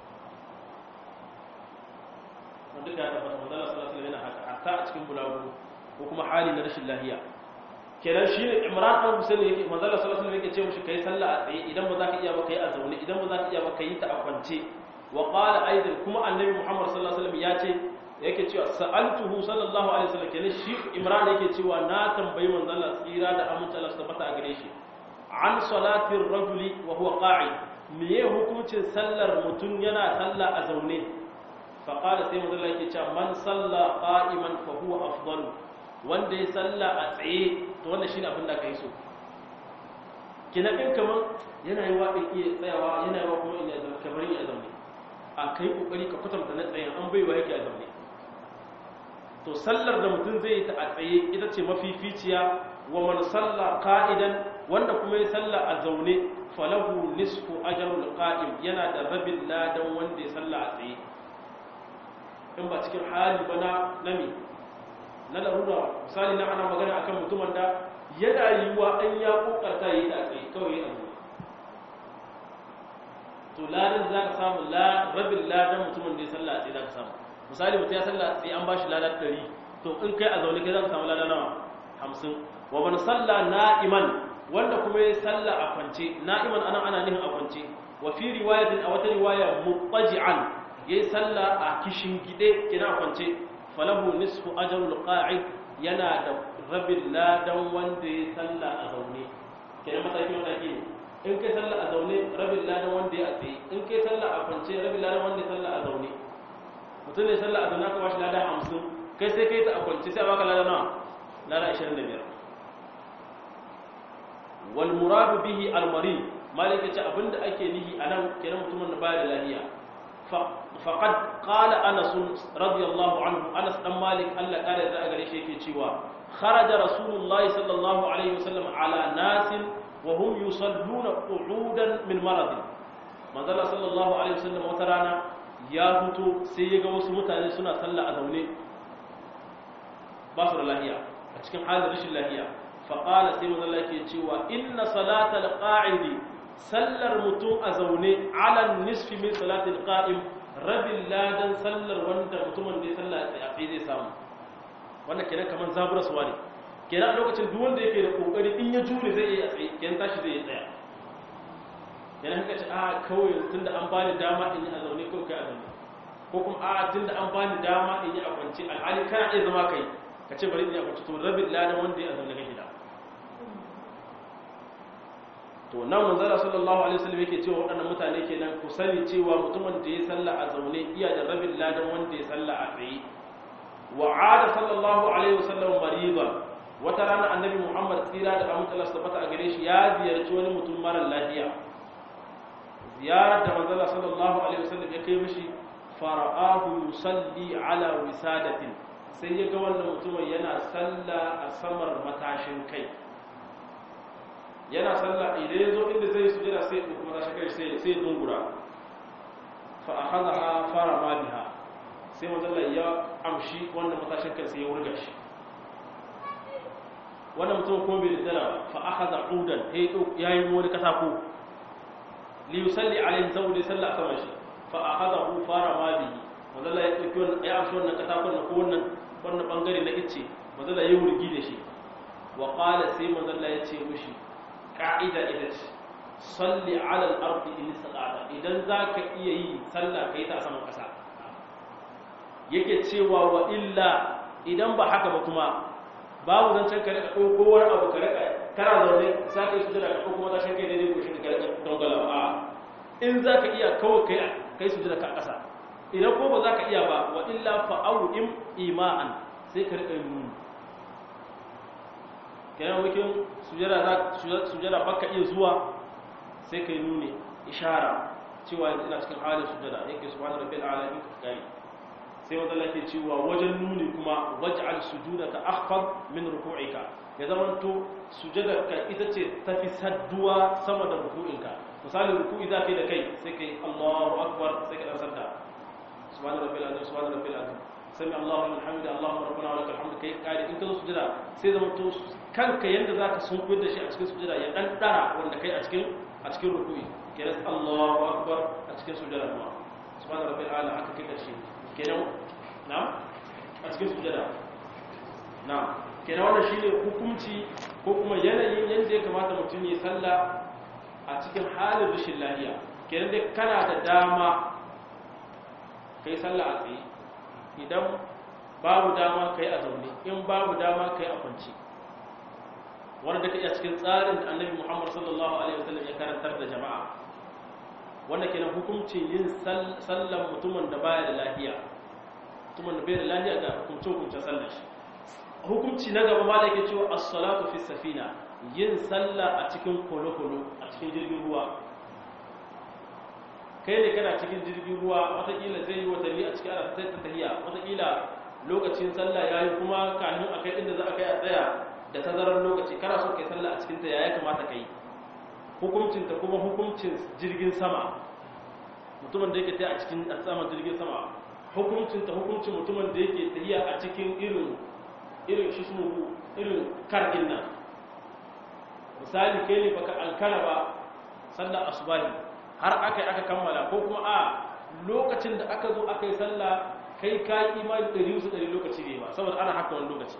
wanda da tabbata manzo Allah sallallahu alaihi wasallam yana haka hatta a cikin bulagu ko kuma hali na rashin lafiya kenan shi Imran ibn Husayn yake manzo Allah sallallahu alaihi wasallam yake ce mushi kai sallah a tsaye idan ba za ka iya ba kai a zaune idan ba za ka iya ba kai ta a kwance wa qala aidan kuma annabi Muhammad sallallahu alaihi wasallam ya ce yake cewa sa'altuhu sallallahu alaihi wasallam kenan shi Imran yake cewa na tambayi manzo Allah tsira da amince Allah tabbata a gare shi an salati ar-rajuli wa huwa qa'id meye hukuncin sallar mutun yana sallah a zaune faƙada sai mazalla yake cewa man salla qa'iman fa huwa afdalu wanda ya salla a tsaye to wannan shine abin da kai so kina din kaman yana yi wa din iya tsayawa yana yi wa kuma ina zama kamar ya zaune a kai kokari ka kwatanta na tsayen an baiwa yake a zaune to sallar da mutum zai yi ta a tsaye ita ce mafificiya wa man salla qa'idan wanda kuma ya salla a zaune falahu nisfu ajrul qa'im yana da rabin ladan wanda ya salla a tsaye in ba cikin hali bana nami na larura misali na ana magana akan mutumin da yana yiwuwa an ya kokarta yi da tsaye kawai yana zuwa to ladan za ka samu rabin ladan mutumin da ya salla a tsaye za ka samu misali mutum ya salla a tsaye an ba shi ladan 100 to in kai a zaune kai za ka samu ladan nawa 50 wa man salla na'iman wanda kuma ya salla a kwance na'iman ana nihin a kwance wa fi riwayatin a wata riwaya muqaji'an yayi salla a kishin gide kina kwance falahu nisfu ajrul qa'id yana da rabin ladan wanda ya salla a zaune kenan mataki wanda ke in kai salla a zaune rabin ladan wanda ya tsaye in kai salla a kwance rabin ladan wanda ya salla a zaune mutum ne salla a zaune aka bashi ladan 50 kai sai kai ta a kwance sai a baka ladan nawa ladan 25 wal muradu bihi al marid malaka ce abinda ake nihi anan kenan mutumin da baya da lafiya faqad qala anas radiyallahu anhu anas dan malik Allah kare da gare shi yake cewa kharaja rasulullahi sallallahu alaihi wasallam ala nasin wa hum yusalluna qu'udan min marad manzala sallallahu alaihi wasallam wata rana ya fito sai ya ga wasu mutane suna sallah a zaune ba su da lafiya a cikin halin rashin lafiya faƙala sai manzala ke cewa inna salatal qa'idi sallar mutum a zaune ala nisfi min salatil qa'im rabin ladan sallar wanda mutumin da ya salla a tsaye zai samu wannan kenan kaman zabura suwa ne kenan a lokacin duk wanda yake da kokari in ya jure zai yi a tsaye kenan tashi zai yi tsaya kenan haka ce a kawai tunda an bani dama in yi a zaune ko kai a zaune ko kuma a tunda an bani dama in yi a kwance alhali kana iya zama kai ka ce bari in yi a kwance to rabin ladan wanda ya a zaune kake da to nan manzara sallallahu alaihi wasallam yake cewa waɗannan mutane kenan ku sani cewa mutumin da ya salla a zaune iya da rabin ladan wanda ya salla a tsaye wa ada sallallahu alaihi wasallam maridan wata rana annabi Muhammad tsira da amince Allah tabbata a gare shi ya ziyarci wani mutum mara lafiya ziyarar da manzara sallallahu alaihi wasallam ya kai mishi fara'ahu yusalli ala wisadatin sai ya ga wannan mutumin yana salla a samar matashin kai yana sallah idan ya zo inda zai sujada sai ya kuma tashi kai sai dungura fa akhadha fara ma biha sai manzalla ya amshi wannan matashin kai sai ya wurga shi wannan mutum ko bai dala fa akhadha udan yayi wani katako li yusalli alaihi zawdi sallah sama shi fa akhadha fara ma bihi manzalla ya dauki wannan ya amshi wannan katakon ko wannan bangare na icce manzalla ya wurgi da shi wa qala sai manzalla ya ce mishi ka'ida ita ce salli ala al-ardi in istata idan zaka iya yi sallah kai ta saman kasa yake cewa wa illa idan ba haka ba kuma babu zancen ka rika ko wani abu ka rika kana zaune sai kai sujada ko kuma tashin kai daidai ko shi ka rika dongala a in zaka iya kawai kai sujada ka kasa idan ko ba zaka iya ba wa illa fa'u ima'an sai ka rika nuni kayan wikin sujada baka iya zuwa sai kai nuni ishara cewa ina cikin halin sujada yake subhanahu rabbil alamin kai sai wanda lake cewa wajen nuni kuma waj'al sujudaka akhfad min ruku'ika ya zamanto sujadarka ita ce tafi sadduwa sama da ruku'inka misali ruku'i za kai da kai sai kai Allahu akbar sai ka dan sadda subhanahu rabbil alamin subhanahu rabbil alamin sami Allahu liman hamida Allahumma rabbana wa lakal hamdu kai kare in ka zo sujada sai zamanto kanka yanda zaka sunkuyar da shi a cikin sujada ya dan dara wanda kai a cikin ruku'i kenan Allahu akbar a cikin sujada ma subhana rabbil ala haka kai karshe kenan na'am a cikin sujada na'am kenan wannan shine hukunci ko kuma yanayin yanda ya kamata mutum ya salla a cikin halin rashin lafiya kenan dai kana da dama kai salla a tsaye idan babu dama kai a zaune in babu dama kai a kwance wanda take a cikin tsarin da Annabi Muhammad sallallahu alaihi wasallam ya karantar da jama'a wanda kenan hukuncin yin sallan mutumin da baya da lafiya mutumin da bai da lafiya ga hukuncin sallar shi hukunci na gaba ma da yake cewa as-salatu fi safina yin sallah a cikin kolokolo a cikin jirgin ruwa kai ne kana cikin jirgin ruwa watakila zai yi watanni a cikin ana ta tahiya watakila lokacin sallah yayi kuma kafin a kai inda za a kai a tsaya da tazarar lokaci kana so kai sallah a cikin ta yaya kamata kai hukuncin ta kuma hukuncin jirgin sama mutumin da yake tayi a cikin saman jirgin sama hukuncin ta hukuncin mutumin da yake tafiya a cikin irin shi su irin karkin nan misali kai ne baka ankara ba sallar asubahi har aka kammala ko kuma a lokacin da aka zo aka yi sallah kai ka yi imani 100% lokaci ne ba saboda ana haka wani lokaci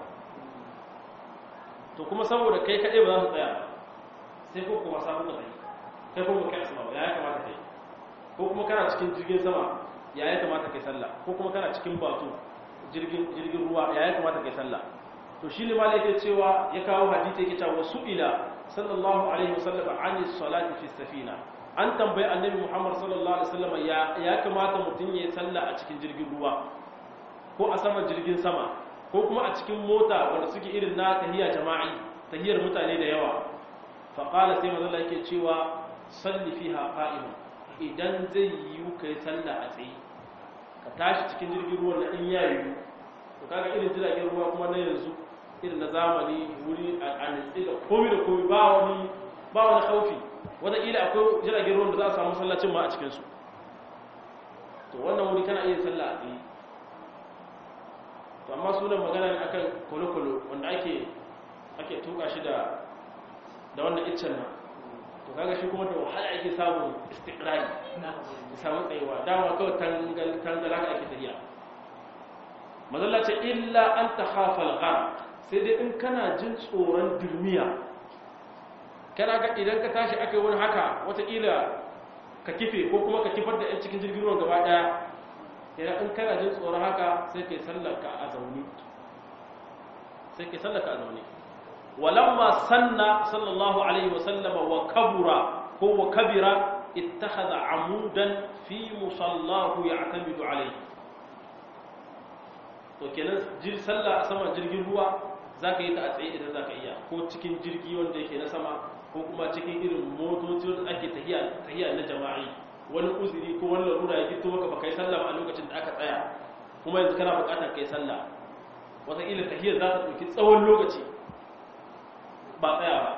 to kuma saboda kai kaɗai ba za su tsaya sai ko kuma samu ka tsaye kai kuma kai asma ba ya kamata kai ko kuma kana cikin jirgin sama ya kamata kai sallah ko kuma kana cikin batu jirgin ruwa ya kamata kai sallah to shi ne malai yake cewa ya kawo hadisi yake cewa su'ila sallallahu alaihi wasallam an salati fi safina an tambayi annabi Muhammad sallallahu alaihi wasallam ya kamata mutun yayi sallah a cikin jirgin ruwa ko a saman jirgin sama ko kuma a cikin mota wanda suke irin na tahiyya jama'i tahiyar mutane da yawa fa qala sai manzo Allah yake cewa salli fiha qa'iman idan zai yi kai sallah a tsaye ka tashi cikin jirgin ruwan da in yayi to kaga irin jiragen ruwa kuma na yanzu irin na zamani wuri a nitsi da komai da komai ba wani kaufi wataƙila akwai jiragen ruwan da za a samu sallacin ma a cikinsu to wannan wuri kana iya sallah a tsaye to amma sunan magana ne akan kwalo-kwalo wanda ake tuka shi da wannan iccen nan to kaga shi kuma da wahala ake samun istiqrari ya samu tsayewa dama kawai tangala ka ake tafiya mazalla ce illa an ta khafal gharq sai dai in kana jin tsoron dirmiya kana ga idan ka tashi aka yi wani haka wataƙila ka kife ko kuma ka kifar da 'yan cikin jirgin ruwan gaba ɗaya idan in kana jin tsoron haka sai kai sallaka a zaune walamma sanna sallallahu alaihi wasallama wa kabura ko wa kabira ittakhadha amudan fi musallahu ya'tamidu alaihi to kenan sallah a saman jirgin ruwa zaka yi ta a tsaye idan zaka iya ko cikin jirgi wanda yake na sama ko kuma cikin irin motoci wanda ake tahiya na jama'i wani uzuri ko wani larura ya fito maka baka yi sallah ba a lokacin da aka tsaya kuma yanzu kana buƙatar kai sallah wataƙila tahiyar za ta ɗauki tsawon lokaci ba tsaya ba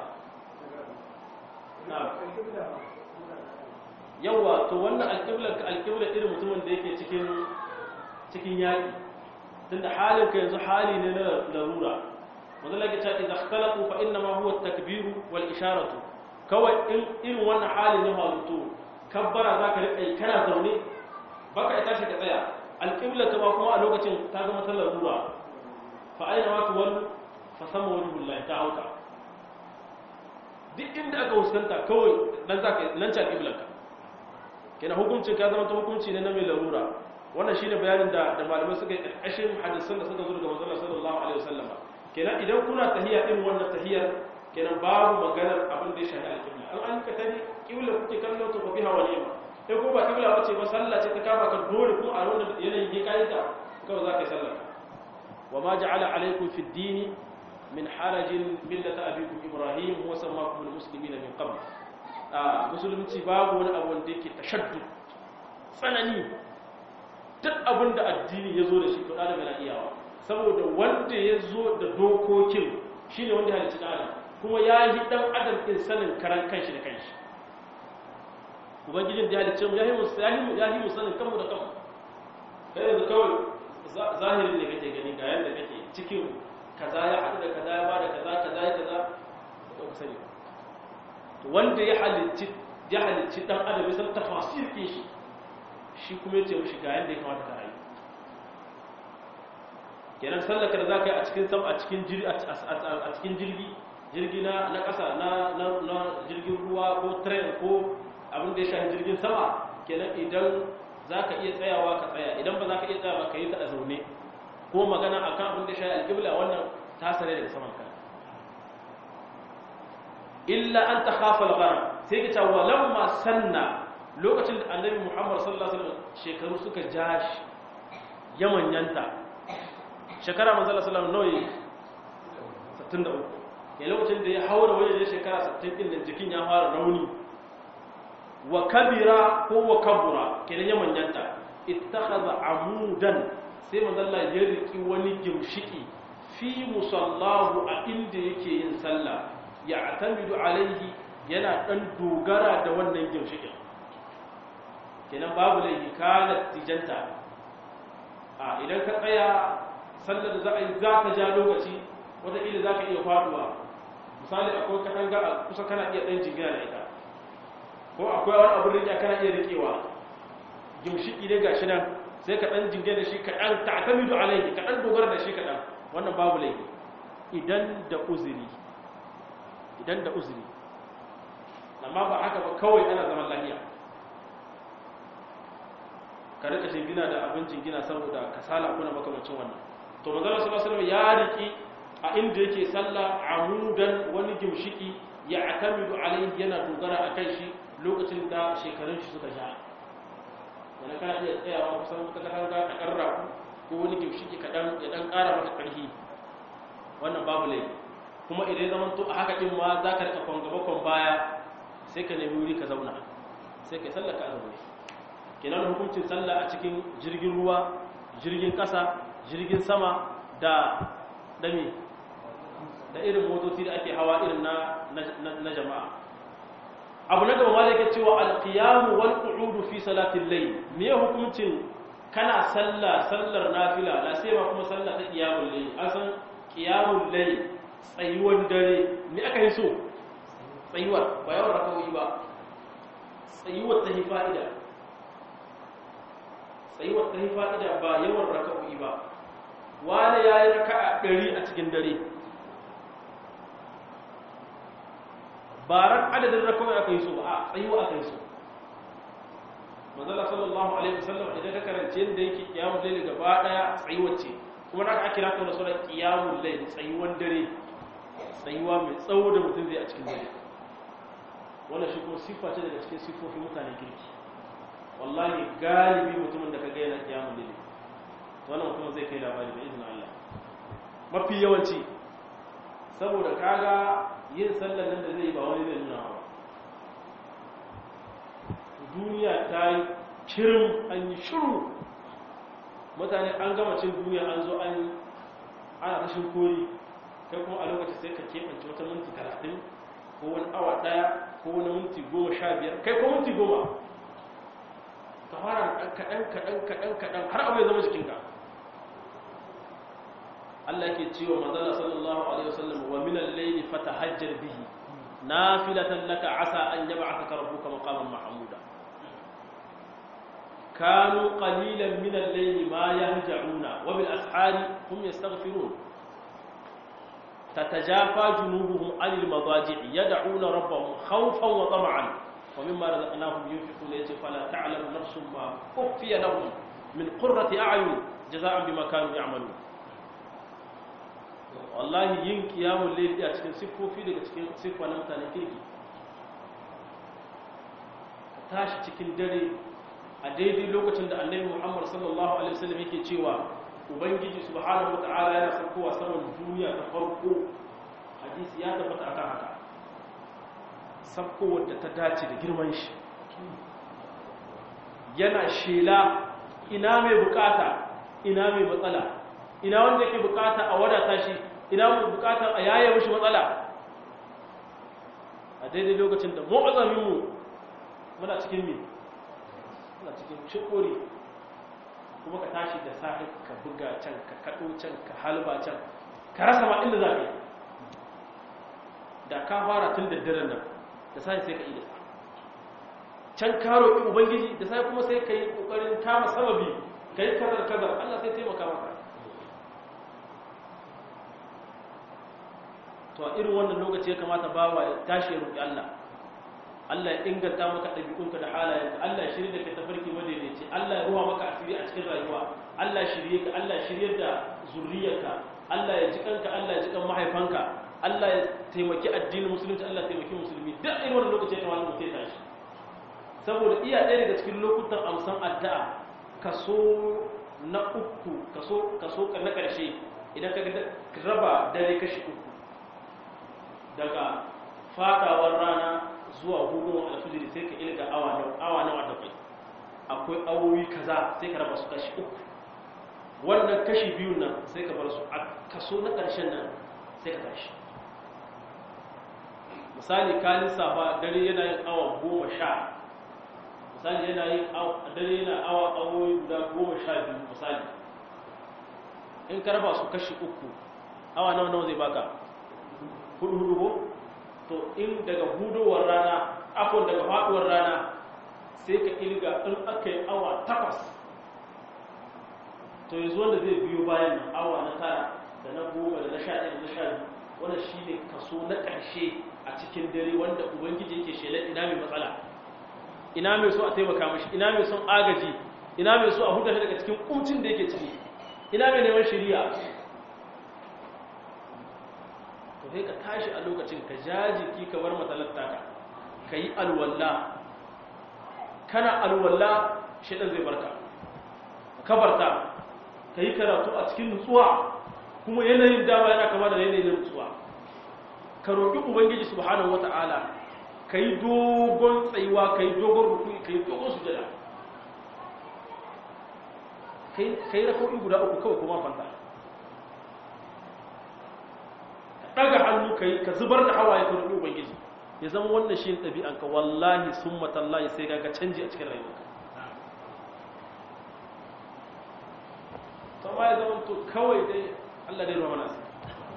yawa to wannan alƙiblar irin mutumin da yake cikin yaƙi tunda halin ka yanzu hali ne na larura wanda lake cewa idan ikhtalafu fa inna ma huwa at-takbiru wal isharatu kawai irin wannan hali ne haluto kabbara zaka rika kana zaune baka ita shi ka tsaya alqibla ta ba kuma a lokacin ta zama ta larura fa aina ma tuwallu fa sama wajhullahi ta'ala duk inda aka huskanta kawai dan zaka nan ta alqiblanka kenan hukuncin ka zama ta hukunci ne na mai larura wannan shine bayanin da malamai suka yi ƙarƙashin hadisan da suka zo daga manzon sallallahu alaihi wasallam kenan idan kuna tahiyya irin wannan tahiyyar kenan babu maganar abin da ya shafi alƙibla an ka tani kibla kuke kallo to biha wa ni'ma sai ko ba kibla bace ba sallah ce ta kama ka dole ko a wannan yanayin ke kai ta kawai za ka yi sallah wa ma ja'ala alaykum fi ad-din min harajin millata abikum ibrahim wa sammakum al-muslimina min qabl musulunci babu wani abu wanda yake tashaddud tsanani duk abin da addini ya zo da shi to ɗan na iyawa saboda wanda ya zo da dokokin shi ne wanda ya halicci ɗan adam kuma ya yi ɗan adam ɗin sanin karan kanshi da kanshi ubangijin da ya halicci mu ya yi mu sanin kanmu da kanmu kai yanzu kawai zahirin da kake gani ga yadda kake cikin kaza ya haɗu da kaza ya ba da kaza ya kaza da ka sani wanda ya halicci ɗan adam ya san tafasir ɗin shi shi kuma ya ce mushi ga yadda ya kamata ka rayu kenan sallaka da za ka yi a cikin jirgi na ƙasa na jirgin ruwa ko tren ko abin da ya shafi jirgin sama kenan idan za ka iya tsayawa ka tsaya idan ba za ka iya tsayawa ka yi ta a zaune ko magana a kan abin da ya shafi alƙibla wannan ta sare daga saman kan illa an ta hafa labara sai ka cewa lamma sanna lokacin da annabi Muhammad sallallahu alaihi wasallam shekaru suka ja shi ya manyanta shekara manzo sallallahu alaihi wasallam 63 ya lokacin da ya haura wajen shekara 60 din nan jikin ya fara rauni wa kabira ko wa kabura kenan ya manyanta ittakhadha amudan sai manzo Allah ya riki wani gimshiki fi musallahu a inda yake yin sallah ya atamidu alaihi yana dan dogara da wannan gimshikin kenan babu laifi kana tijanta a idan ka tsaya sallar da za a yi za ka ja lokaci wataƙila za ka iya faduwa misali akwai katanga a kusa kana iya ɗan jingina da ita ko akwai wani abin riƙe kana iya riƙewa gimshiki ne ga shi nan sai ka ɗan jingina da shi kaɗan ta'tamidu alaihi ka ɗan dogara da shi kaɗan wannan babu laifi idan da uzuri amma ba haka ba kawai ana zaman lafiya ka rika jingina da abin jingina saboda kasala kuna makamancin wannan to manzon sallallahu alaihi wasallam ya riki a inda yake sallah amudan wani gimshiki ya atamidu alaihi yana dogara akan shi lokacin da shekarun shi suka sha wani kana iya tsayawa kusan ta katanga a karra ko wani gimshiki kadan ya dan ƙara maka ƙarfi wannan babu laifi kuma idan zaman to a haka din ma za ka rika kon baya sai ka nemi wuri ka zauna sai ka sallah ka zauna kenan hukuncin sallah a cikin jirgin ruwa jirgin ƙasa jirgin sama da dami da irin motoci da ake hawa irin na jama'a abu na gaba ma yake cewa alqiyamu wal qu'udu fi salatil layl me hukuncin kana sallar nafila la sai ma kuma sallah ta qiyamul layl an san qiyamul layl tsayuwar dare me aka yi so tsayuwar ba yawan rakawi ba tsayuwar ta fa'ida tsayuwar ta fa'ida ba yawan rakawi ba wani yayi raka'a 100 a cikin dare ba ran adadin rakawi aka yi so ba a tsayuwa aka yi so manzala sallallahu alaihi wasallam idan ka karance yadda yake qiyamul layl gaba daya tsayuwar ce kuma aka kira ta da sunan qiyamul layl tsayuwar dare tsayuwa mai tsawo da mutum zai a cikin dare wannan shi kuma siffa ce daga cikin siffofin mutanen kirki wallahi galibi mutumin da kaga yana qiyamul layl wannan mutum zai kai labari da izinin Allah mafi yawanci saboda kaga yin sallar nan da zai ba wani zai nuna ba duniya ta yi kirin an yi shiru mutane an gama cin duniya an zo ana rashin kori kai kuma a lokacin sai ka keɓance wata minti 30 ko wani awa ɗaya ko wani minti 15 kai ko minti 10 ka fara kaɗan har abu ya zama jikinka Allah ke cewa manzala sallallahu alaihi wasallam wa min al-layli fatahajjar bihi nafilatan laka asa an yab'athaka rabbuka maqaman mahmuda kanu qalilan min al-layli ma yahja'una wa bil ashari hum yastaghfirun tatajafa junubuhum 'anil madaji' yad'una rabbahum khawfan wa tam'an wa mimma razaqnahum yunfiquna yace fala ta'lamu nafsun ma ukhfiya lahum min qurrati a'yun jazaa'an bima kanu ya'malun wallahi yin qiyamul layl a cikin siffofi daga cikin siffa na mutanen kirki tashi cikin dare a daidai lokacin da annabi Muhammad sallallahu alaihi wasallam yake cewa ubangiji subhanahu wataala yana saukowa saman duniya ta farko hadisi ya tabbata akan haka saukowar da ta dace da girman shi yana shela ina mai bukata ina mai matsala ina wanda yake bukata a wadata shi ina mai bukata a yaye mishi matsala a daidai lokacin da mu azamin mu muna cikin me muna cikin shikori kuma ka tashi da safe ka buga can ka kado can ka halba can ka rasa ma inda za ka yi da ka fara tun da daren nan da safe sai ka yi da can ka roƙi ubangiji da safe kuma sai ka yi ƙoƙarin kama sababi ka yi kazar Allah sai taimaka maka to a irin wannan lokaci ya kamata bawa ya tashi ya roƙi Allah Allah ya inganta maka ɗabi'unka da halayenka Allah ya shirye da kai tafarki madaidaici Allah ya ruwa maka asiri a cikin rayuwa Allah ya shirye ka Allah ya shirye da zuriyarka Allah ya ji kanka Allah ya ji kan mahaifanka Allah ya taimaki addinin musulunci Allah ya taimaki musulmi duk irin wannan lokaci ya kamata mutum ya tashi saboda iya ɗaya daga cikin lokutan amsan addu'a kaso na uku kaso na ƙarshe idan ka raba dare kashi uku daga fadawar rana zuwa hukumar alfijiri sai ka ilga awa nawa da bai akwai awowi kaza sai ka raba su kashi uku wannan kashi biyu nan sai ka bar su a kaso na ƙarshen nan sai ka tashi. Misali ka lissafa dare yana yin awa 10, misali dare yana awoyi guda 12 misali, in ka raba su kashi 3 awa nawa zai baka 4 ko to in daga hudowar rana daga faduwar rana sai ka ilga in aka yi awa 8 to yanzu wanda zai biyo bayan nan awa na 9 da na 10 da na 11 da na 12 wannan shine kaso na ƙarshe a cikin dare wanda ubangiji yake shelar ina mai matsala, ina mai so a taimaka mashi, ina mai son agaji, ina mai so a huda daga cikin kuncin da yake ciki, ina mai neman shari'a. To sai ka tashi a lokacin ka jajiki ka bar matsalar ka yi alwala, kana alwala shedan zai barka, ka barta ka yi karatu a cikin nutsuwa, kuma yanayin dama yana kama da yanayin nutsuwa. Ka roƙi ubangiji subhanahu wata'ala, ka yi dogon tsayuwa, ka yi dogon rukuni, ka yi dogon sujada, ka yi raka'o'i guda 3 kawai kuma kwanta, ka ɗaga hannu ka zubar da hawaye ka roƙi ubangiji. Ya zama wannan shi ɗabi'anka, wallahi summa tallahi sai ga canji a cikin rayuwarka. ma ya zama to kawai dai Allah dai ruwa nasi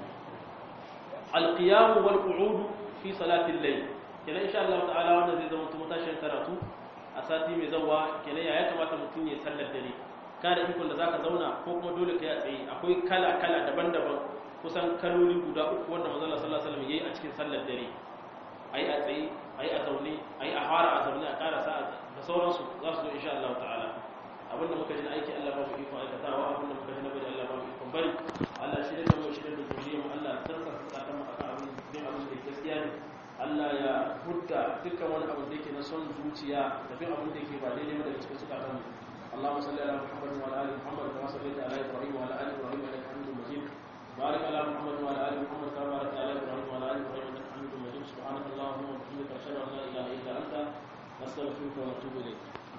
alqiyam wal qu'ud fi salati al-layl kenan insha Allah ta'ala wannan zai zama to mutashin karatu a sati mai zawa kenan ya kamata mutun ya sallar dare ka da ikon da zaka zauna ko kuma dole kai a tsaye akwai kala daban-daban kusan kaloli guda uku wanda manzo Allah sallallahu alaihi wasallam yayi a cikin sallar dare ai a tsaye ai a zaune ai a fara a zaune a karasa da sauransu za su zo insha Allah ta'ala abinda muka ji na aiki Allah ba mu ikon aikatawa abinda muka ji na bari Allah ba mu ikon bari Allah shi da mu shi da zuriyar mu Allah tsarka tsaka mu akan abin da gaskiya ne Allah ya hudda dukkan wani abu da yake na son zuciya da bin abin da yake ba daidai ba daga cikin zukatan mu Allahumma salli ala Muhammad wa ala ali Muhammad kama sallaita ala Ibrahim wa ala ali Ibrahim innaka Hamidum Majid barik ala Muhammad wa ala ali Muhammad kama barakta ala Ibrahim wa ala ali Ibrahim innaka Hamidum Majid subhanakallahumma wa bihamdika ashhadu an la ilaha illa anta nastaghfiruka wa natubu ilayk